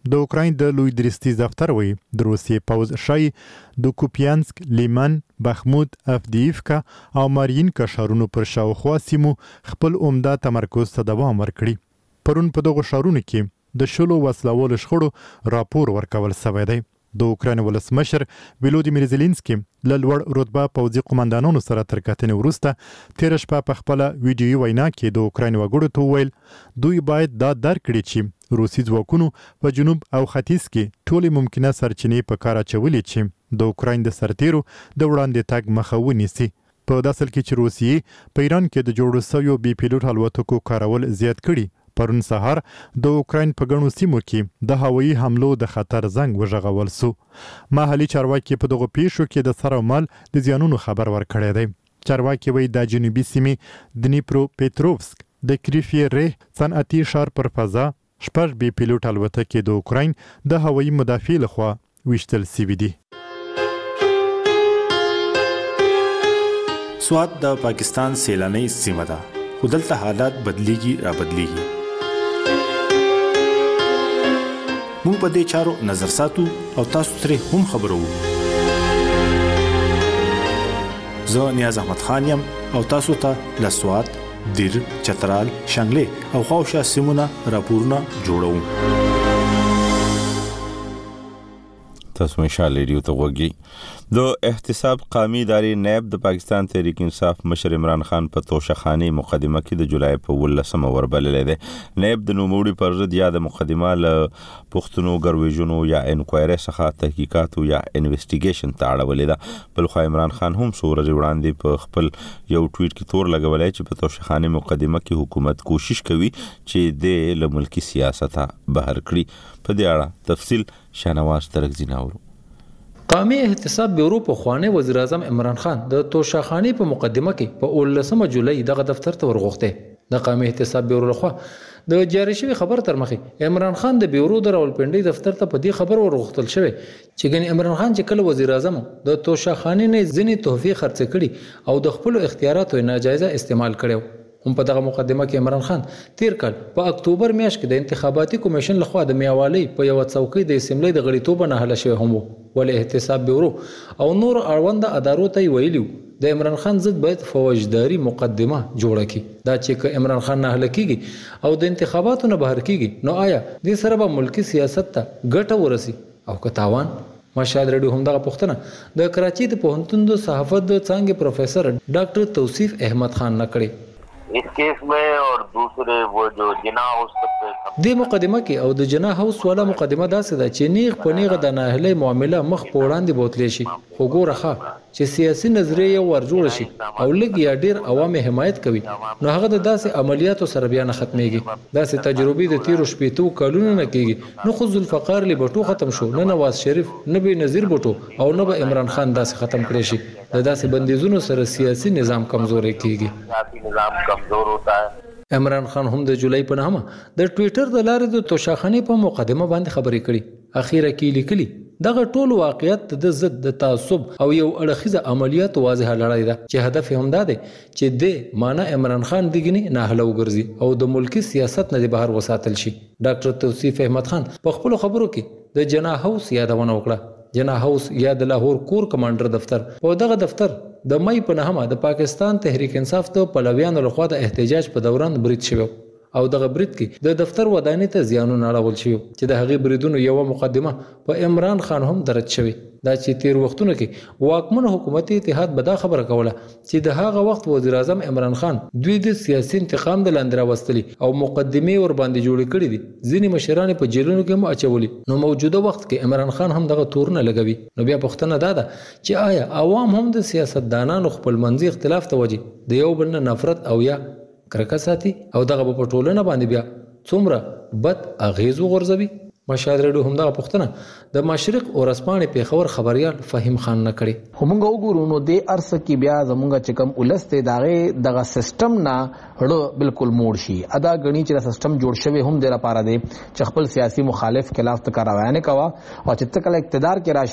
د اوکراین د لوی درستي دفتر وایي د روسیې پوځ شای د کوپیانسک، لیمن، بخمود، افدیفکا او مارینکا ښارونو پر شاوخوا سیمو خپل عمده تمرکز ته دوام ورکړي. پرون په دغو ښارونو کې د 10 وسلوالو شخړو راپور ورکول شوی دی. د اوکراین ولسمشر ولودیمیر زيلنسکي له لوړ رتبه پوځي قومندانانو سره تر کتنې وروسته تېره شپه په خپله ویډیویي وینا کې د اوکراین وګړو ته وویل دوی باید دا درک کړي چې روسي ځواکونو په جنوب او ختیځ کې ټولې ممکنه سرچینې په کار اچولې چې د اوکراین د سرتیرو د وړاندې تګ مخه ونیسي. په داسې حال کې چې روسیې په ایران کې د جوړو شویو بي پیلوټ الوتکو کارول زیات کړي، پرون سهار د اوکراین په ګڼو سیمو کې د هوایي حملو د خطر زنګ وژغول سو. محلي چارواکي په دغو پیښو کې د سر او مال د زیانونو خبر ورکړی دی. چارواکي وایي د جنوبي سیمې دنیپرو پیتروفسک د کریفي ریه صنعتي ښار پر فضا 6 بي پیلوټ الوتکې د اوکراین د هوایي مدافع لخوا ویشتل سوي دي. سوات د پاکستان سیلاني سیمه ده، خو دلته حالات بدلیږي را بدلیږي. مونږ په دې چارو نظر ساتو او تاسو ترې هم خبرو. زه نیاز احمد خان یم او تاسو ته له سوات، دیر، چترال، شانګلې او خواوشا سیمونه راپورونه جوړوم. تاسو مشال ریډیو ته وګورئ. د احتساب قومي ادارې نیب د پاکستان تحریک انصاف مشر عمران خان په توشخاني مقدمه کې د جولای په 18 وربللې ده. نیب د نوموړي پر ضد یا د مقدمه له پښتنو ګرویژنو یا انکوایري څخه تحقیقات یا انویسټیګیشن ته اړولې ده. بلخو عمران خان هم سورج وړاندې په خپل یو ټویټ کې تور لګولای چې په توشخاني مقدمه کې حکومت کوشش کوي چې د ملکی سیاست بهر کړي. په دې اړه تفصیل شانواز ترکزی ناورو. قومي احتساب بیورو په خواني وزیر اعظم عمران خان د توشخاني په مقدمه کې په 19 جولای دغه دفتر ته ورغوښته. د قومي احتساب بیورو لخوا د جاری شوی خبر تر مخه عمران خان د بیورو د راولپنډي دفتر ته په دې خبر ورغوښتل شوی چې ګنې عمران خان چې کله وزیر اعظم د توشخاني نه ځینې تحفې خرڅ کړي او د خپل اختیاراتو ناجایزه استعمال کړو. هم په دغه مقدمه کې عمران خان تیر کال په اکتوبر میاشت کې د انتخاباتي کمیشن لخوا د میاوالي په یو څوکۍ د اسمبلی د غړیتوب نه حل شوی هم ول احتساب بیورو او نور اړوند ادارو ته ویلو د عمران خان ضد باید فوجداري مقدمه جوړه کړي. دا چې عمران خان نه حل کیږي او د انتخاباتو نه بهر کیږي نو آیا د سره به ملکی سیاست ته ګټه ورسي او که تاوان؟ مشال ریډیو هم دغه پوښتنه د کراچي د پوهنتون د صحافت د څانګې پروفیسر ډاکټر توصیف احمد خان نه کړی. اس کیس میں اور دوسرے وہ جو جنا ہاؤس د مقدمه کې او د جنا هاوس ولا مقدمه داسې ده چې نیغ په نیغه د ناهلي معامله مخ په وړاندې بوتلی شي. خو ګوره چې سیاسي نظریه ورجوړ شي او لږ یا ډیر عوام حمایت کوي نو هغه د داسې عملیاتو سره بیا نه ختميږي. داسې تجربې د 13 کلونو نه کېږي. نو خو ذوالفقار لبټو ختم شو، نه نواز شریف، نه به نظیر بټو او نه به عمران خان داسې ختم کړي شي. د داسې بندیزونو سره سیاسي نظام کمزوري کېږي. سیاسي نظام کمزور ہوتا ہے. عمران خان هم د جولای په نامه د ټوئیټر د لارې د توشخاني په مقدمه باندې خبرې کړي. اخیره کې لیکلي دغه ټول واقعیت د ضد د تعصب او یو اړخیزه عملیات واضحه لړۍ ده چې هدف هم دا دی چې د معنا عمران خان دګنی نه هلو ګرځي او د ملکی سیاست نه بهر وساتل شي. ډاکټر توصیف احمد خان په خپل خبرو کې د جنا هاوس یادونه وکړه. جنا هاوس یا د لاهور کور کمانډر دفتر او دغه دفتر د مې په نهمه د پاکستان تحریک انصاف ته پلویانو لخوا د احتجاج په دوران برید شوی او دغه برید کې د دفتر ودانۍ ته زیانونه اړول شوی چې د هغې بریدونو یو مقدمه په عمران خان هم درج شوی. دا چې تیر وختونو کې واکمن حکومتي اتحاد به دا خبره کوله چې د هغه وخت وزیر اعظم عمران خان دوی د سیاسي انتقام د لاندې راوستلي او مقدمې ور باندې جوړې کړې دي. ځینې مشران په جیلونو کې هم اچولي. نو موجوده وخت کې عمران خان هم دغه تورونه لګوي. نو بیا پوښتنه دا ده چې آیا عوام هم د سیاستدانانو خپل منځي اختلاف ته وجې د یو بل نه نفرت او یا کرکه ساتي او دغه په ټولنه باندې بیا څومره بد اغیز وغورځوي؟ مشال ریډیو هم دغه پوښتنه د مشرق ورځپاڼې پیښور خبريال فهیم خان نه کړي. خو موږ وګورو نو د ارسه کې بیا زمونږ چې کوم ولسته دغه سیستم نه هړو بالکل موړ شي. ادا غني چې سیستم جوړ شوی هم د لپاره دی چې خپل سیاسي مخالف خلاف تکراوانه کوا او چې تکل اقتدار کې راشه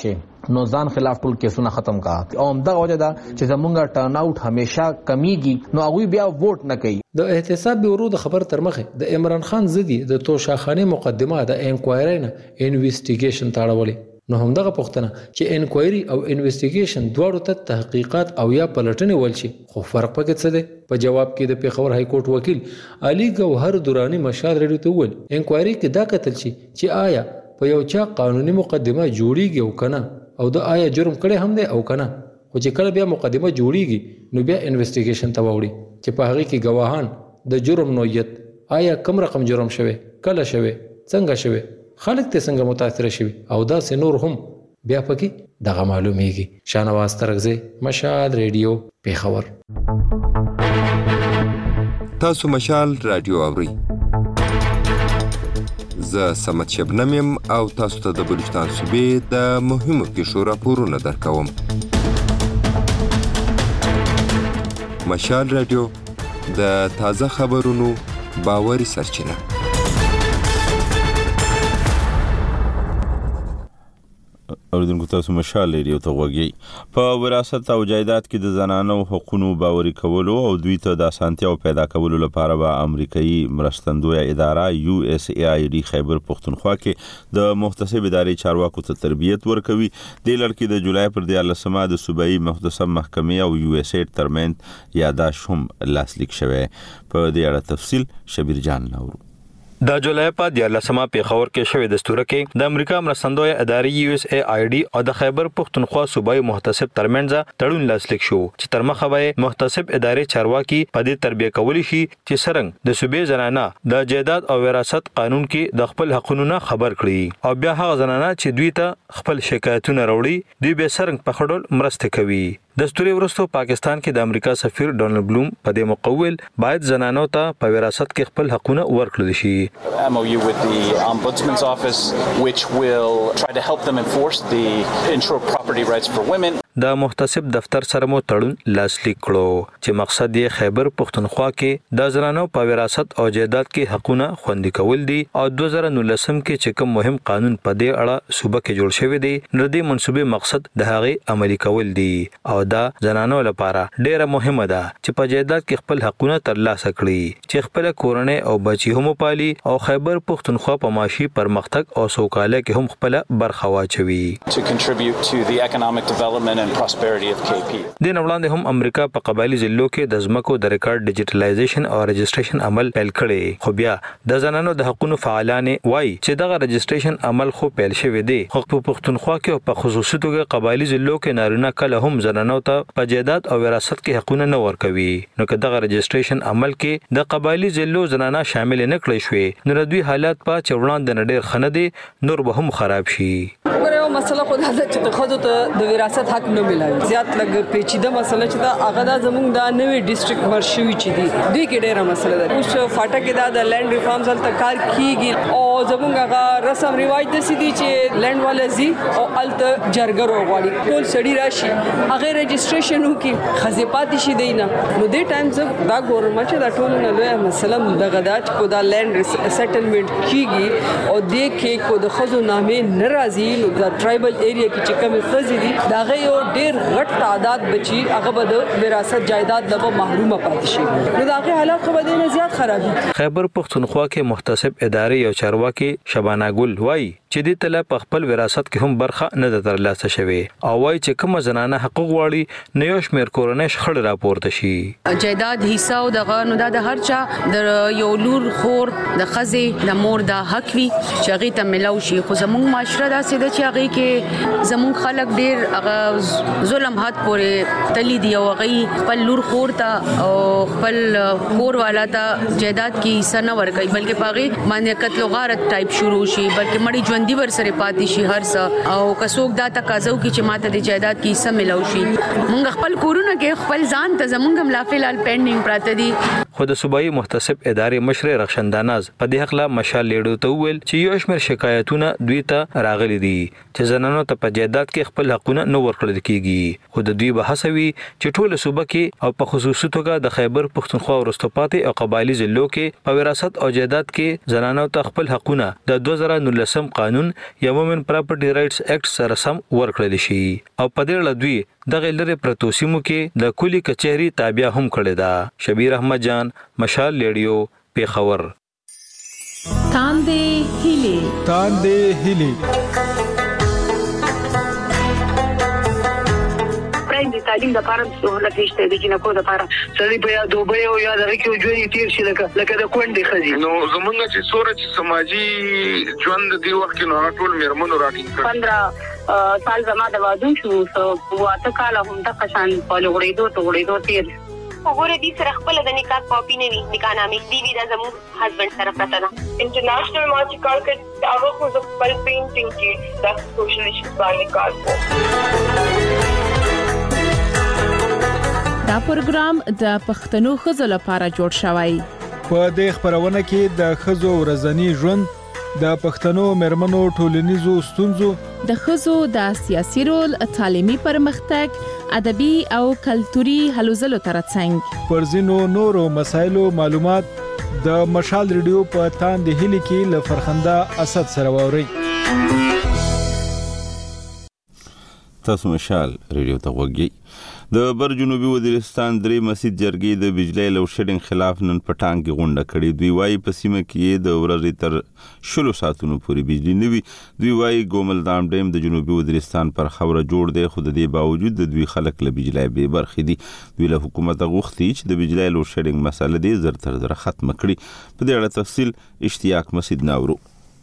نو ځان خلاف ټول کیسونه ختم کا او همدغه وجه دا چې زمونږ ټرن اوټ همیشه کمیږي نو هغه بیا ووټ نه کوي. د احتساب بیورو د خبر تر مخه د عمران خان زدي د توشاخانه مقدمه د انکوایری نه انویسټیګیشن تاړولې. نو همدغه پوښتنه چې انکوایری او انویسټیګیشن دواړو ته تحقیقات او یا پلټنې ولشي خو فرق پکې څه دی؟ په جواب کې د پیښور های کورټ وکیل علي ګوهر درانی مشال رډیو ته وویل انکوایری کې دا کتل شي چې آیا په یو چا قانوني مقدمه جوړیږي او کنه او د آیا جرم کړي هم دی او کنه. خو چې کله بیا مقدمه جوړیږي نو بیا انویسټیګیشن ته وړي چې په هغه کې گواهان د جرم نوعیت آیا کم رقم جرم شوی کله شوی څنګه شوی خلک ته څنګه متاثر شوی او دا سه نور هم بیا پکې دغه معلومیږي. شانواز ترغزی مشال ریډیو پیښور. تاسو مشال رادیو اورئ. زه سمت شبنم یم او تاسو ته د بلوچستان صوبې د مهمو پیښو راپورونه درکوم. مشال رادیو د تازه خبرونو باوري سرچینه. اوریدونکو تاسو مشال ریډیو ته غوږی. په وراثت او جایداد کې د زنانو حقوقو باوري کولو او دوی ته د اسانتیاو پیدا کولو لپاره به امریکایي مرستندویه اداره USAID خیبر پختونخوا کې د محتسب ادارې چارواکو ته تربیت ورکوي. د لړ کې د جولای پر 14 د صوبایي محتسب محکمې او USAID ترمنځ یاداشت هم لاسلیک شوی. په دې اړه تفصیل شبیر جان نورو. د جولای په 14 پیښور کې شوې دستور کې د امریکا مرستندوی ادارې USAID او د خیبر پختونخوا صوبایي محتسب ترمنځ تړون لاسلیک شو چې تر مخه به محتسب ادارې چارواکي په دې تربیه کولی شي چې څرنګه د صوبې زنانه د جایداد او وراثت قانون کې د خپل حقوقو خبر کړي او بیا هغه زنانه چې دوی ته خپل شکایتونه راوړي دوی به څرنګه په خړول مرسته کوي. دستوري ورستو پاکستان کې د امریکا سفیر ډونالد بلوم په دې مقول باید زنانو ته په وراثت کې خپل حقوقونه ورکړل شي. MOU with the Ombudsman's office which will try to help them enforce the ensure property rights for women. د محتسب دفتر سره مو تړون لاسلیک کړو چې مقصد یې خیبر پختونخوا کې د زنانو په وراثت او جایداد کې حقوقونه خوندي کول دي او 2019 کې چې کوم مهم قانون په دې اړه صوبه کې جوړ شوی دی نو د منسوبې مقصد د هغه عملي کول دي او دا زنانو لپاره ډیره مهمه ده چې په جایداد کې خپل حقوقونه ترلاسه کړي چې خپل کورنۍ او بچي هم پالي او خیبر پختونخوا په معاشي پرمختګ او سوکاله کې هم خپل برخه واچوي. To contribute to the economic development and prosperity of KP. د نوړاندې هم امریکا په قبایلی ضلعو کې د ځمکو د ریکارډ ډیجیټلایزیشن او رجسټریشن عمل پیل کړي خو بیا د زنانو د حقوقو فعالان وایي چې دغه رجسټریشن عمل خو پیل شوی دی خو په پختونخوا کې په خصوصي توګه قبایلی ضلعو کې نارینه کله هم زنانو ته په جایداد او وراثت کې حقوقونه نه ورکوي نو که دغه رجسټریشن عمل کې د قبایلی ضلعو زنانه شامل نه کړي شوې نو دوی حالات په چوړان د نډیر خنه دي نور به هم خراب شي. مسله خو دا چې د خځو ته د وراثت حق نه ملایي زیات لګ پیچیده مسله چې دا هغه د زموږ د نوې ډیسټریکټ مرشوي چې دي دوی کې ډیره مسله ده اوس فاټه کې دا لند ریفارمز هلته کار کیږي او زموږ هغه رسم رواج د سيدي چې لند والزي او الته جرګرو غواړي ټول سړي راشي هغه رجسټریشن وکي خزيپات شي دینه نو دې ټایم څخه دا ګورنمنت چې دا ټول نه لوي مسله دغه دا چې کو دا لند سیټلمنت کیږي او دې کې کو د خزو نامې ناراضي نو دا ټرایبل ایریا کې چې کوم خزي دي دا غي ډېر غټ تعداد بچي هغه به د وراثت جایداد له محرومه پاتې شي نو دا غي حالات خو به ډېر زیات خرابي. خیبر پختونخوا کې محتسب ادارې او چارواکي شبانه ګل وایي چې د تل په خپل وراثت کې هم برخه نه ترلاسه شوی او وایي چې کوم زنانه حقوق غواړي نو یو شمېر کورنۍ شخړ راپورته شي. جایداد حصہ او دغه نو د هر چا د یو لور خور د خزي د مور د حق وي چې هغه ته ملو شي خو زموږ معاشره دا سده چې هغه کې زموږ خلک ډیر هغه ظلم حد پورې تلی دی او هغه خپل لور خور ته او خپل کور والا ته جایداد کې حصہ نه ورکوي بلکې پاغي باندې قتل او غارت ټایپ شروع شي بلکې مړی ژوندۍ ور سره پاتې شي هر څه او کڅوګ دا تقاضو کې چې ماته د جایداد کې حصہ ملو شي مونږ خپل کورونه کې خپل ځان ته زمونږ ملافلال پینډینګ پراته دي خو د صوبایي محتسب ادارې مشر رخشنداناز په دې حق لا مشال لیډو ته ویل چې یو شمېر شکایتونه دوی ته راغلي دي چې زنانو ته په جایداد کې خپل حقونه نه ورکړل کیږي خو د دوی بحثوي چې ټول صوبه کې او په خصوصي توګه د خیبر پښتونخوا ورستو پاتې او قبایلی ضلعو کې په وراثت او جایداد کې زنانو ته خپل حقونه د 2019 قانون یا وومن پراپرټي رائټس ایکټ سره سم ورکړل شي او په دې اړه دوی دغه لری پروتوسیمو کې د کلی کچهری تابع هم کړی دا. شبیر احمد جان، مشال ریډیو، پیښور. تاندې هیلي د تعلیم لپاره سہولت نشته د جنکو لپاره سړي په دوبه او یا د ریکو ژوند تیر شي لکه د کونډې خزي نو زمونږ چې سورج سماجی ژوند دی وخت کې نو ټول میرمنو راټینګ 15 سال زما د واده شو سو واته کال هم د قشان په لغړېدو تیر وګوره دې سره خپل د نکاح کاپی نه وي نکاح نامې دی دا زموږ هسبند سره پته ده انټرنیشنل ما چې کار کړ هغه خو د خپل پینټینګ کې د سوشل ایشوز باندې کار کوي. دا پروګرام د پښتنو ښځو لپاره جوړ شوی. په دې خبرونه کې د ښځو ورځنی ژوند، د پښتنو مېرمنو ټولنیزو ستونزو، د ښځو د سیاسي رول، تعلیمي پرمختګ، ادبي او کلتوري هلو ځلو ترڅنګ پر ځینو نورو مسایلو معلومات د مشال ریډیو په تاندې هیلي کې له فرخنده اسد سره واوري. تاسو مشال ریډیو ته وګورئ. د بر جنوبي وزیرستان درې مسجد جرګې د بجلی لوډ شیډینګ خلاف نن په ټانګ کې غونډه کړې. دوی وايي په سیمه کې د ورځې تر 10 ساعتونو پورې بجلی نه وي. دوی وايي ګوملدام ډیم د جنوبي وزیرستان پر خوره جوړ دی خو د دې باوجود د دوی خلک له بجلی بې برخې دي. دوی له حکومت غوښتي چې د بجلی لوډ شیډینګ مسله دې زر تر زر ختم کړي. په دې اړه تفصیل اشتیاق مسجد ناورو.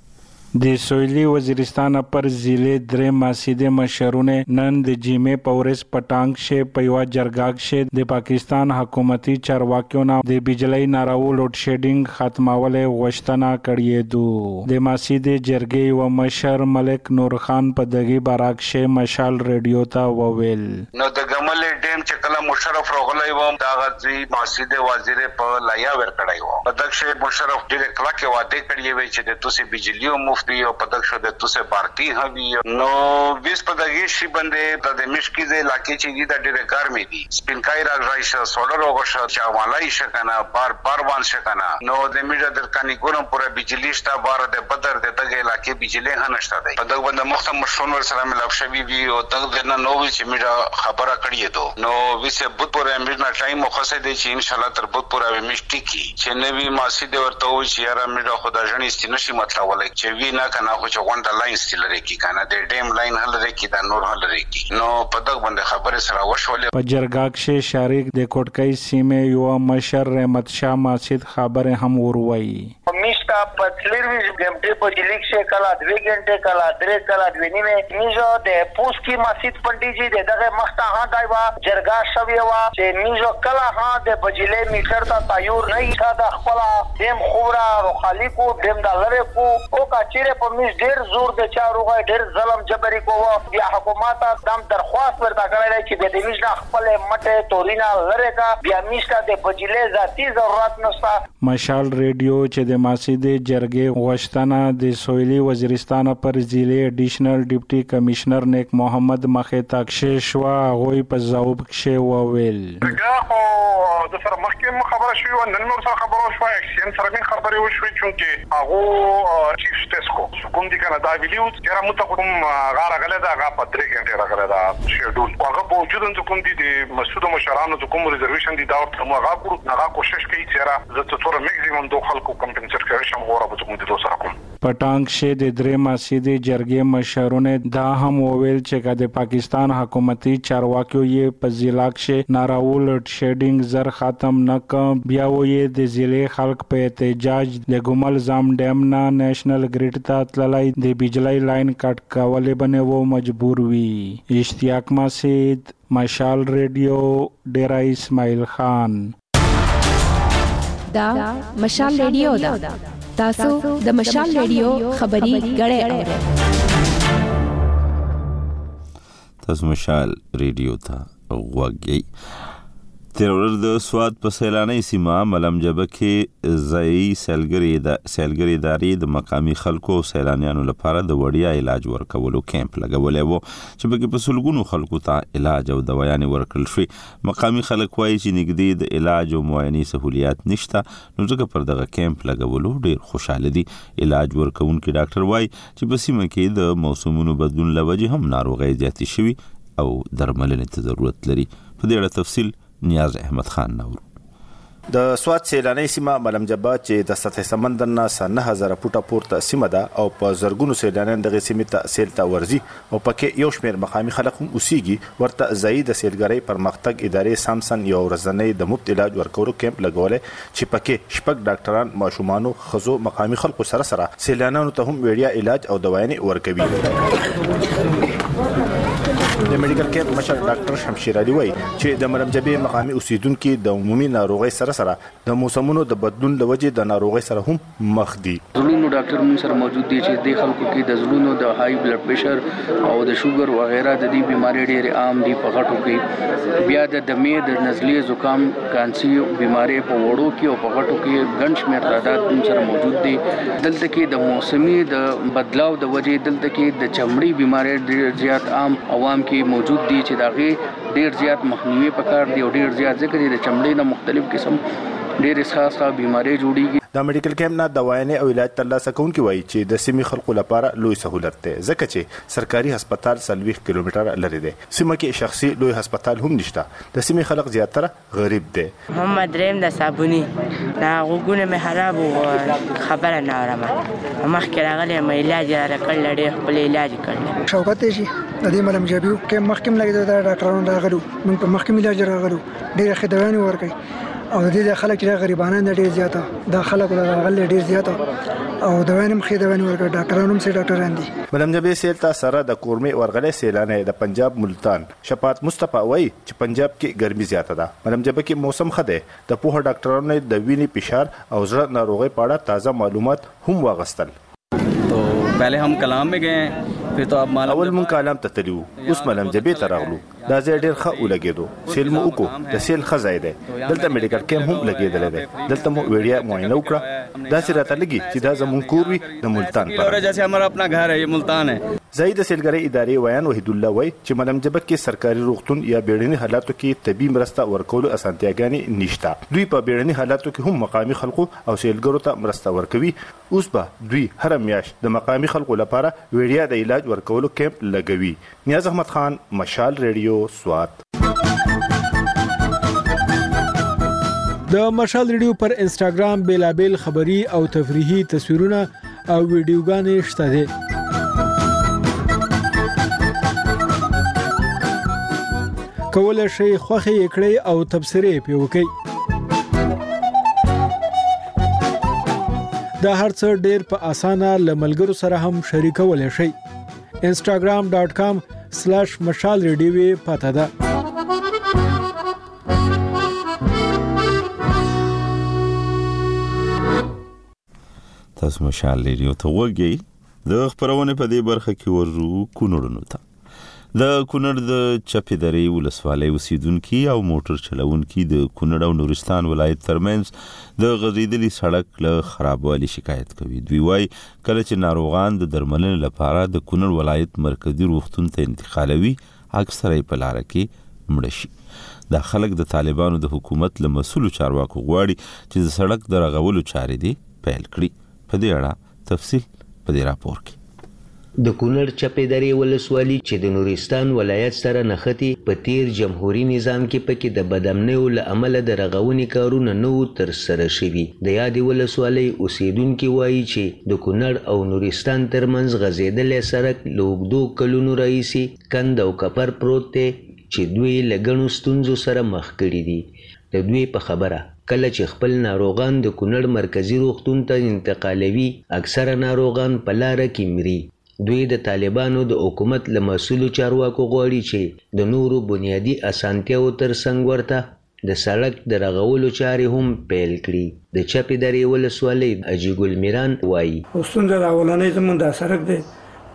د سویلي وزیرستان پر ضلع درې مسجد مشرونه نن د جمعې په ورځ پټانګ شه په یو جرګه کې د پاکستان حکومتي چارواکیو نه د بجلی ناراو لوډ شیډینګ ختمول غوښتنه کړې ده. د مسجد جرګې و مشر ملک نور خان په دغه بارکشه مشال ریډیو ته وویل نو د ګمل ډیم چې کله مشرف راغلی و دا غزي مسجد وزیر په لایا ور کړی و په دغه مشرف ډېر کله کې وعده کړی وی چې د توسي بجلی او مفتی او پدښ د توسه بارتي هوي نو ویس پدغه شي باندې د مشکی ز علاقې چې د ډېر ګرمي دي سپینکای راځي سولر وګشه چې مالای شکنه بار وان شکنه نو د میډیا د کانی ګورم پورا بجلی شتا بار د بدر د دغه علاقې بجلی هنشته دی په دغه باندې مختم مشون ور سره ملاب شوی وی او دغه نه نو چې میډیا خبره کړی دو نو ویسه بوت پورا میډیا ټایم مخصه دی چې ان شاء الله تر بوت پورا مشکی کی چې نوی ماسید ورته و چې یاره میډیا خدای جنې استنشي مطلب ولای چې وی نه کنه خو چې غونډه لاین ستل لري کی کنه د ډیم لاین هل لري کی دا نور هل لري کی نو په دغه باندې خبره سره وشولې په جرګه کې شریک د کوټکای سیمه یو مشر رحمت شاه مسجد خبره هم وروي میشتا پتلری غمټه په لیک شه کلا 2 غنټه کلا 3 کلا 2 نیمه میجو د پوس کی مسجد پنډي جی دغه مخته ها دایوا جرګه شوی وا چې میجو کلا ها د بجلی میټر ته تایور نه ایښه د خپل دیم خورا او خالقو دیم د لری کو او کا چیرې په میش ډیر زور د چاروغه ډیر ظلم جبري کوو بیا حکومت دم درخواست ورته کړی چې د میش د خپل مټه تورینا لری کا بیا میش د بجلی ذاتی ضرورت نشته. مشال ریډیو چې د مسجد جرګې غوښتنه د سویلي وزیرستان پر ضلع اډیشنل ډیپټي کمشنر نیک محمد مخه تاکشه شو غوي په ځواب کې وویل د سره مخکې خبره شوې و نن نور سره خبره شوه اکسین سره من خبرې وشوې چونکې هغه چیف سټیسکو کوم دي کنه دا ویډیو چې موږ ته کوم غاره غله دا غا په 3 غنټه راغله دا شیډول هغه په وجود د کوم دي د مسعود مشرانو د کوم ریزرویشن دي دا هغه کړو هغه کوشش کوي چې را زه ته میکسیمم دوه خلکو کمپنسیټ کوي شم غوړه به کوم دي دوه کوم پټانګ شه د درې مسجد جرګې مشرونه دا هم وویل چې د پاکستان حکومتي چارواکیو یې په ضلع کې ناراول شیډینګ زر ختم نکم بیا وې د ضلع خلک په احتجاج د ګمل زام ډیم نه نېشنل ګریډ ته تللای د بجلی لاین کټ کولې باندې وو مجبور وی. اشتیاق مسجد مشال ریډیو ډیرا اسماعیل خان. دا مشال ریډیو دا تاسو د مشال ریډیو خبري غړې اورئ. تاسو مشال ریډیو ته وګورئ. تیرور د سواد په سیلاني سیمه ملمجبه کې ځایي سیلګري ادارې د مقامي خلکو او سیلانیانو لپاره د وړیا علاج ورکولو کیمپ لګولی و چې پکې په سلګونو خلکو ته علاج او دوايانې ورکړل شوې. مقامي خلک وایي چې نږدې د علاج او معاینې سهولیات نشته، نو ځکه پر دغه کیمپ لګولو ډېر خوشاله دي. علاج ورکوونکي ډاکټر وایي چې په سیمه کې د موسمونو بدلون له وجې هم ناروغۍ زیاتې شوي او درملنې ته ضرورت لري. په دې اړه تفصیل نیاز احمد خان نورو. د سواد سیلاني سیمه ملمجبه چې د سطح سمندر نه 9000 فوټه پورته سیمه ده او په زرګونو سیلانیان دغه سیمې ته سیل ته ورځي او پکې یو شمېر مقامي خلک هم اوسېږي. ورته ځایي د سیلګرۍ پرمختګ ادارې سامسن یو ورځنی د مفت علاج ورکولو کیمپ لګولی چې پکې شپږ ډاکټران ماشومانو خزو مقامي خلکو سره سیلانیانو ته هم وړیا علاج او دوايانې ورکوي. د میډیکل کیمپ مشر ډاکټر شمشیر علي وایي چې د ملمجبې مقامي اوسیدونکو د عمومي ناروغۍ سره د موسمونو د بدلون له وجې د ناروغۍ سره هم مخ دي. زړونو ډاکټر موږ سره موجود دي چې د خلکو کې د زړونو د هاي بلډ پریشر او د شوګر وغیرہ د دې بيمارۍ ډېرې عام دي په غټو کې. بیا د دمې د نزلې زکام کانسي بيمارۍ په وړو کې او په غټو کې ګڼ شمېر تعداد موږ سره موجود دي. دلته کې د موسمي د بدلاو د وجې دلته کې د چمړي بيمارۍ ډېر زیات عام عوام کې موجود دي چې داغه ډیر زیات مخنیوي پکار دی او ډیر زیات ذکر د چمړې نه مختلف قسم ډیر خاصه بيمارۍ جوړیږي. د میډیکل کیمپ نه دوايانې او علاج ترلاسه کوونکي وایي چې د سیمې خلکو لپاره لوی سہولت دی ځکه چې سرکاري هسپتال 40 کیلومتره لري دی. سیمه کې شخصي لوی هسپتال هم نشته. د سیمې خلک زیاتره غریب دي. محمد رحیم د صابونی دا غوګونه مې خراب او خبره نه اورم. مخکې راغلی مې علاج راکړل، ډېر خپل علاج کړل. شوکت شي د دې ملمجبیو کې مخکې لګیدل د ډاکټرانو راغلو موږ په مخکې علاج راغلو ډېر خدمات ورکړي او د دې خلک چې غریبانه ډېر زیاته د خلکو راغلي ډېر زیاته او دوانم خدمات ورکړي ډاکټرانو هم سي ډاکټران دي. ملمجبې سیل ته سره د کورمې ورغلي سیلانه د پنجاب ملتان شفاعت مصطفی وایي چې پنجاب کې ګرمي زیاته ده. ملمجبې کې موسم خده د پوهه ډاکټرانو د وینې فشار او زړه ناروغي په اړه تازه معلومات هم واغستل. تو پہلے हम کلام में गए फिर तो अब اول مون کلام ته تلو اوس ملمجبې ته راغلو. دا ځای ډېر ښه ولګېدو. سیل مو وکړو د سیل ښه ځای دی. دلته میډیکل کیمپ هم لګېدلی دی. دلته مو وړیا معاینه وکړه. داسې راته لګي چې دا زموږ کور وي د ملتان پر. جیسے हमारा अपना घर है ये मुल्तान है. ځای د سیلګرۍ ادارې ویان وحید الله وایي چې ملمجبه کې سرکاري روغتون یا بیړني حالاتو کې طبي مرسته ورکولو اسانتیاګانې نشته. دوی په بیړني حالاتو کې هم مقامي خلکو او سیلګرو ته مرسته ورکوي. اوس به دوی هر میاشت د مقامي خلکو لپاره وړیا د علاج ورکولو کیمپ لګوي. نیاز احمد خان، مشال ریډیو، سوات. د مشال ریډیو پر انسټاګرام بیلابل خبری او تفریحي تصویرونه او ویډیوګانې شته دي. کولای شئ خوښه یې کړئ او تبصرې پې وکړئ. دا هر څه ډېر په اسانه له ملګرو سره هم شریکولی شئ. instagram.com/mashalradio پته ده. تاسو مشال ریډیو ته وګورئ. د خبرونه په دې برخه کې ورو کونړونو ته د کونړ د چپې درې ولسوالۍ اوسیدونکي او موټر چلوونکي د کونړ او نورستان ولایت ترمنځ د غځېدلي سړک له خرابوالي شکایت کوي. دوی وایي کله چې ناروغان د درملنې لپاره د کونړ ولایت مرکزي روغتون ته انتقالوي اکثره یې په لاره کې مړه شي. دا خلک د طالبانو د حکومت له مسؤلو چارواکو غواړي چې د سړک د رغولو چارې دې پیل کړي. په دې اړه تفصیل په دې راپور کې. د کونړ چپې درې ولسوالي چې د نورستان ولایت سره نښتي په تیر جمهوریت نظام کې پکې د بدامنیو له امله د رغونې کارونه نه وو ترسره شوي. د یادې ولسوالۍ اوسیدونکي وایي چې د کونړ او نورستان ترمنځ غځېدلی سړک له اوږدو کلونو راهیسې کند او کپر پروت دی چې دوی له ګڼو ستونزو سره مخ کړي دي. د دوی په خبره کله چې خپل ناروغان د کونړ مرکزي روغتون ته انتقالوي اکثره ناروغان په لاره کې مري. دوی د طالبانو د حکومت له مسؤلو چارواکو غواړي چې د نورو بنیادي اسانتیاو ترڅنګ ورته د سړک د رغولو چارې هم پیل کړي. د چپې درې ولسوالۍ اجي ګل میران وایي ستونزه د اولنۍ زموږ دا سړک دی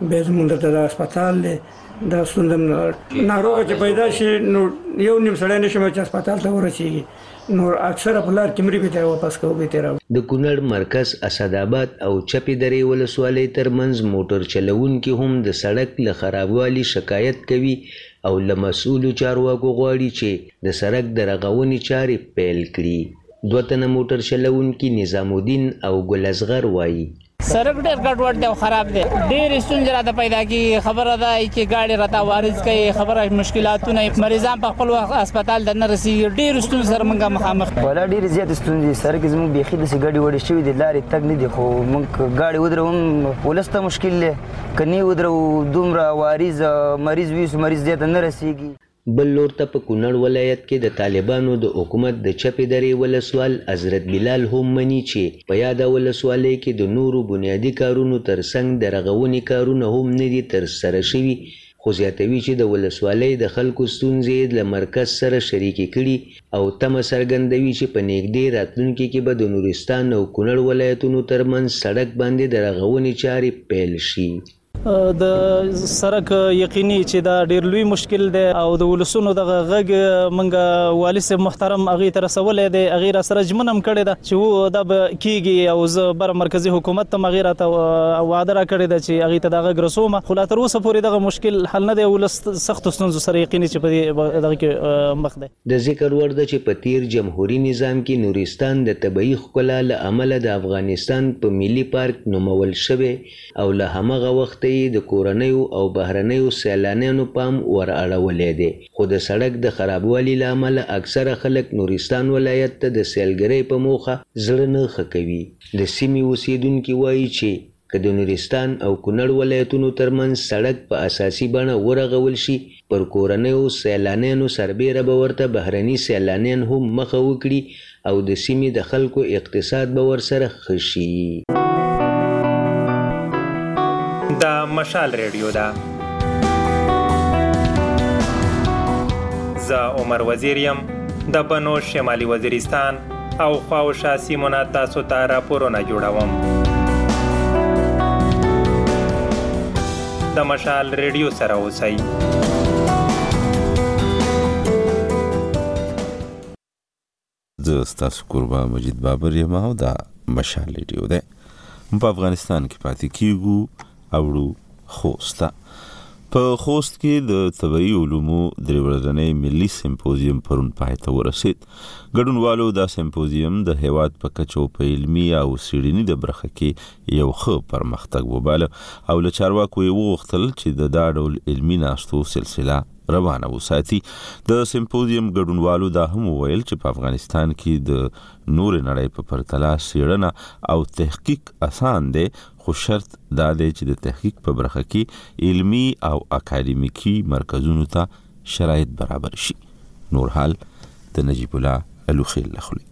به زموږ د هسپتال د ستوندم ناروغ چې پیدا شي نو یو نیم سړی نشي چې هسپتال ته ورسیږي نو اکثره په لار کې مړي به ته واپس کوو به تیرا د کونړ مرکز اسداباد او چپی درې ولسوالۍ ترمنځ موټر چلوونکي هم د سړک له خرابوالي شکایت کوي او له مسؤلو چارواکو غواړي چې د سړک د رغونې چارې پیل کړي. دوه تنه موټر چلوونکي نظام الدین او ګل اصغر وایي سړک ډېر ګډوډ دی او خراب دی. ډېرې ستونزې راته پیدا کېږي. خبره ده چې ګاډي راته وارد کوي، خبره مشکلاتونه، مریضان په خپل وخت هسپتال ته نه رسېږي. ډېرو ستونزو سره موږ مخامخ ولا ډېرې زیاتې ستونزې سړک زموږ بیخي داسې ګاډي وړې شوي دي، لارې تګ نه دي. خو موږ ګاډي ودرو هم ولس ته مشکل دی، که نه ودرو دومره وارث مریض وي مریض دې ته نه رسېږي. بل لور ته په کونړ ولایت کې د طالبانو د حکومت د چپې درې ولسوال حضرت بلال هم مني چې په یاده ولسوالۍ کې د نورو بنیادي کارونو ترڅنګ د رغونې کارونه هم نه دي ترسره شوي، خو زیاتوي چې د ولسوالۍ د خلکو ستونزې له مرکز سره شریکې کړي او تمه څرګندوي چې په نږدې راتلونکي کې به د نورستان او کونړ ولایتونو ترمنځ سړک باندې د رغونې چارې پیل شي. د سړک یقیني چې دا ډیر لوی مشکل دی او د ولسونو دغه غږ منګه والي صاحب محترم هغه تر رسولې دی، هغه را سره ژمنه کړې ده چې و دا به کیږي او زه بر مرکزی حکومت ته هغه راته وعده را کړې ده چې هغه ته دغه رسومه، خو لا تر اوسه پورې دغه مشکل حل نه دی. ولس سخت ستونزو سره یقیني چې په دغه کې مخ دی. د ذکر وړ ده چې په تیر جمهوریت نظام کې نورستان د طبيعي ښکلا له امله د افغانستان په ملي پارک نومول شوی او له همغه وخت د کورنیو او بهرنیو سیلانیانو پام ور اړولې دي، خو د سړک د خرابوالي له امله اکثره خلک نورستان ولایت ته د سیلګرۍ په موخه زړه نه ښه کوي. د سیمې اوسیدونکي وایي چې که د نورستان او کونړ ولایتونو ترمنځ سړک په اساسي بڼه ورغول شي، پر کورنیو سیلانیانو سربیره به ورته بهرني سیلانیان هم مخه وکړي او د سیمې د خلکو اقتصاد به ورسره ښه شي. دا مشال ریډیو ده. زه عمر وزیر یم د بنو شمالي وزیرستان او خواوشا سیمونه تاسو ته راپورونه جوړوم. د مشال ریډیو سره اوسئ. زه ستاسو کوربه مجید بابر یم او دا مشال ریډیو ده. په افغانستان کې پاتې کیږو اوړو خوست په خوست کې د طبي علومو درې ورځنی ملي سمپوزیم پرون پای ته ورسید. ګډونوالو دا سمپوزیم د هیواد په کچو په علمي او څېړنې د برخه کې یو ښه پرمختګ وباله او له چارواکو یې وغوښتل چې دا ډول علمي ناستو سلسله روانه وساتي. د سمپوزیم ګډونوالو دا هم وویل چې په افغانستان کې د نورې نړۍ په پرتله څېړنه او تحقیق اسان دی، خو شرط دا دی چې د تحقیق په برخه کې علمي او اکاډمیکي مرکزونو ته شرایط برابر شي. نور حال د نجیب الله الوخیل لخوا.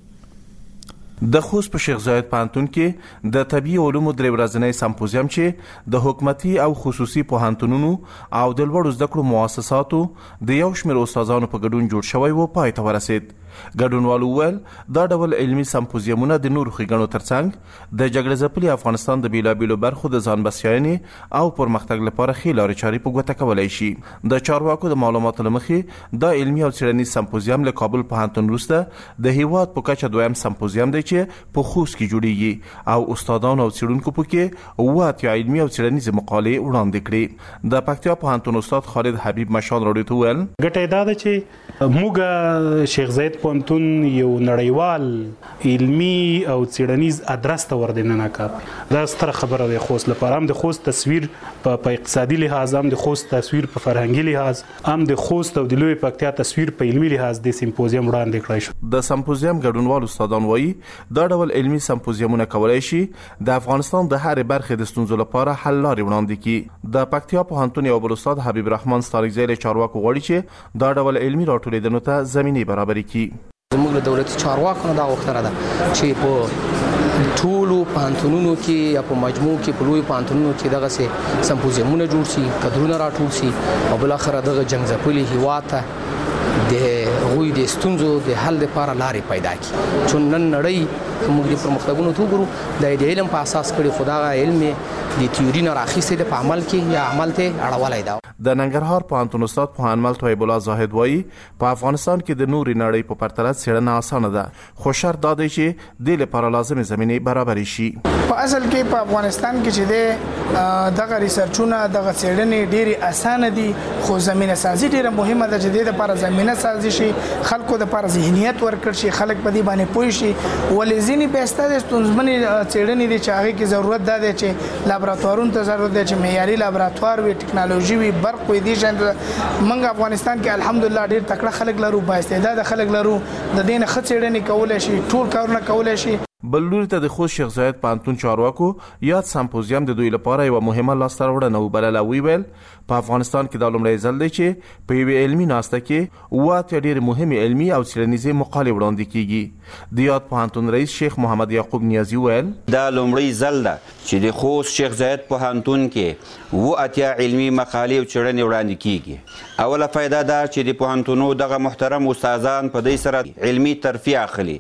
د خوست په شیخ زاید پوهنتون کې د طبي علومو درې ورځنی سمپوزیم چې د حکومتي او خصوصي پوهنتونونو او د لوړو زده کړو مؤسساتو د یو شمېر استادانو په ګډون جوړ شوی و پای ته ورسید. ګډونوالو وویل دا ډول علمي سمپوزیمونه د نورو ښېګڼو ترڅنګ د جګړه ځپلي افغانستان د بیلابیلو برخو د ځان بسیاینې او پرمختګ لپاره ښې لارې چارې په ګوته کولی شي. د چارواکو د معلوماتو له مخې دا علمي او څېړنیز سمپوزیم له کابل پوهنتون وروسته د هیواد په کچه دویم سمپوزیم دی چې په خوست کې جوړیږي او استادانو او څېړونکو پکې 7 علمي او څېړنیزې مقالې وړاندې کړي. د پکتیا پوهنتون استاد خالد حبیب مشال راډیو ته وویل ګټه دا ده چې موږ شیخ زاید پوهنتون یو نړیوال علمي او څېړنیز ادرس ته وردننه کړ. دا ستره خبره ده خوست لپاره، هم د خوست تصویر په اقتصادي لحاظ، هم د خوست تصویر په فرهنګي لحاظ، هم د خوست او د لوی پکتیا تصویر په علمي لحاظ د سمپوزیم وړاندې کړی شو. د سمپوزیم ګډونوال استادان وایي دا ډول علمي سمپوزیمونه کولای شي د افغانستان د هرې برخې د ستونزو لپاره حل لارې وړاندې کړي. د پکتیا پوهنتون یو بل استاد حبیب رحمان ستانکزی له چارواکو غواړي چې دا ډول علمي راټولېدنو ته زمینې برابرې کړي. زموږ له دولتي چارواکو نه دا غوښتنه ده چې په ټولو پوهنتونونو کې یا په مجموع کې په لویو پوهنتونونو کې دغسې سمپوزیمونه جوړ شي، کدرونه راټول شي او بالاخره دغه جنګ ځپلي هېواد ته د غوی د ستونزو د حل لپاره لارې پیدا کړي. چون نن نړۍ موږ د پرمختګونو ته وګورو د علم په اساس کړي، خو دا علم د تیوري نه راخیستې د په عمل کې یا عمل ته اړولای دا. د ننګرهار پوهنتون استاد پوهنمل طیب الله زاهد وایي په افغانستان کې د نوري نړۍ په پرتله څېړنه اسانه ده، خو شرط دا دی چې د لپاره لازمي زمینه برابر شي. په اصل کې په افغانستان کې چې دغه ریسرچونه دغه څېړنې ډېری اسانه دي، خو زمينه سازي ډېره مهمه ده چې د لپاره زمينه سازي شي، خلکو د لپاره ذهنیت ورکړ شي، خلک په دې باندې پوه شي. ولې ځینې بهسته د ستونزمنې څېړنې دي چې هغه کې ضرورت ده چې لابراتوارونو ته ضرورت ده چې معیاري لابراتوار وي، ټکنالوژي وي، برق وي. دي موږ افغانستان کې الحمدلله ډېر تکړه خلک لرو، با استعداد خلک لرو، د دې نه ښه څېړنې کولای شي، ټول کارونه کولای شي. بل لوري ته د خوست شیخ زاید پوهنتون چارواکو یاد سمپوزیم د دوی لپاره یوه مهمه لاسته راوړنه وبلله. ویل په افغانستان کې دا لومړی ځل دی چې په یوې علمي ناسته کې اووه اتیا ډېرې مهمې علمي او څېړنیزې مقالې وړاندې کیږي. د یاد پوهنتون رئیس شیخ محمد یعقوب نیازي ویل دا لومړی ځل ده چې د خوست شیخ زاید پوهنتون کې اووه اتیا علمي مقالې او څېړنې وړاندې کیږي. اوله فایده دا چې د پوهنتونو دغه محترم استادان په دې سره علمي ترفیع اخلي.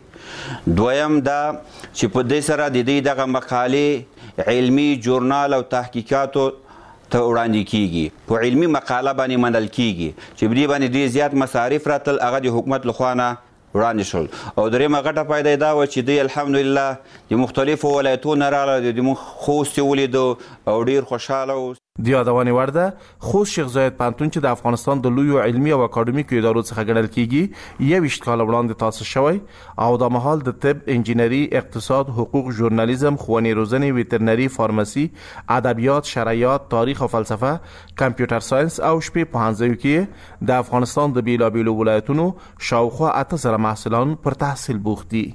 دویم دا چې په دې سره د دې دغه مقالې علمي جورنال او تحقیقاتو ته وړاندې کیږي، په علمي مقاله باندې منل کیږي چې په دې باندې ډېر زیات مصارف راتل، هغه د حکومت لخوا نه وړاندې شول. او درېیمه غټه فایده دا وه چې دوی الحمدلله د مختلفو ولایتونو راغله، د خوست یې ولیدو او ډېر خوشحاله و. د یادونې وړ ده خوست شیخ زاید پوهنتون چې د افغانستان د لویو علمي او اکاډمیکو ادارو څخه ګڼل کیږي 21 کاله وړاندې تاسیس شوی او دا مهال د طب، انجینري، اقتصاد، حقوق، ژورنالیزم، ښوونې روزنې، ویترنري، فارمسي، ادبیات، شرعیات، تاریخ او فلسفه، کمپیوټر ساینس او شپې پوهنځیو کې د افغانستان د بیلابیلو ولایتونو شاوخوا 8000 محصلان پر تحصیل بوخت دي.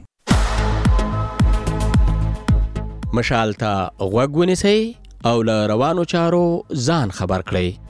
مشال ته غوږ ونیسئ او له روانو چارو ځان خبر کړئ.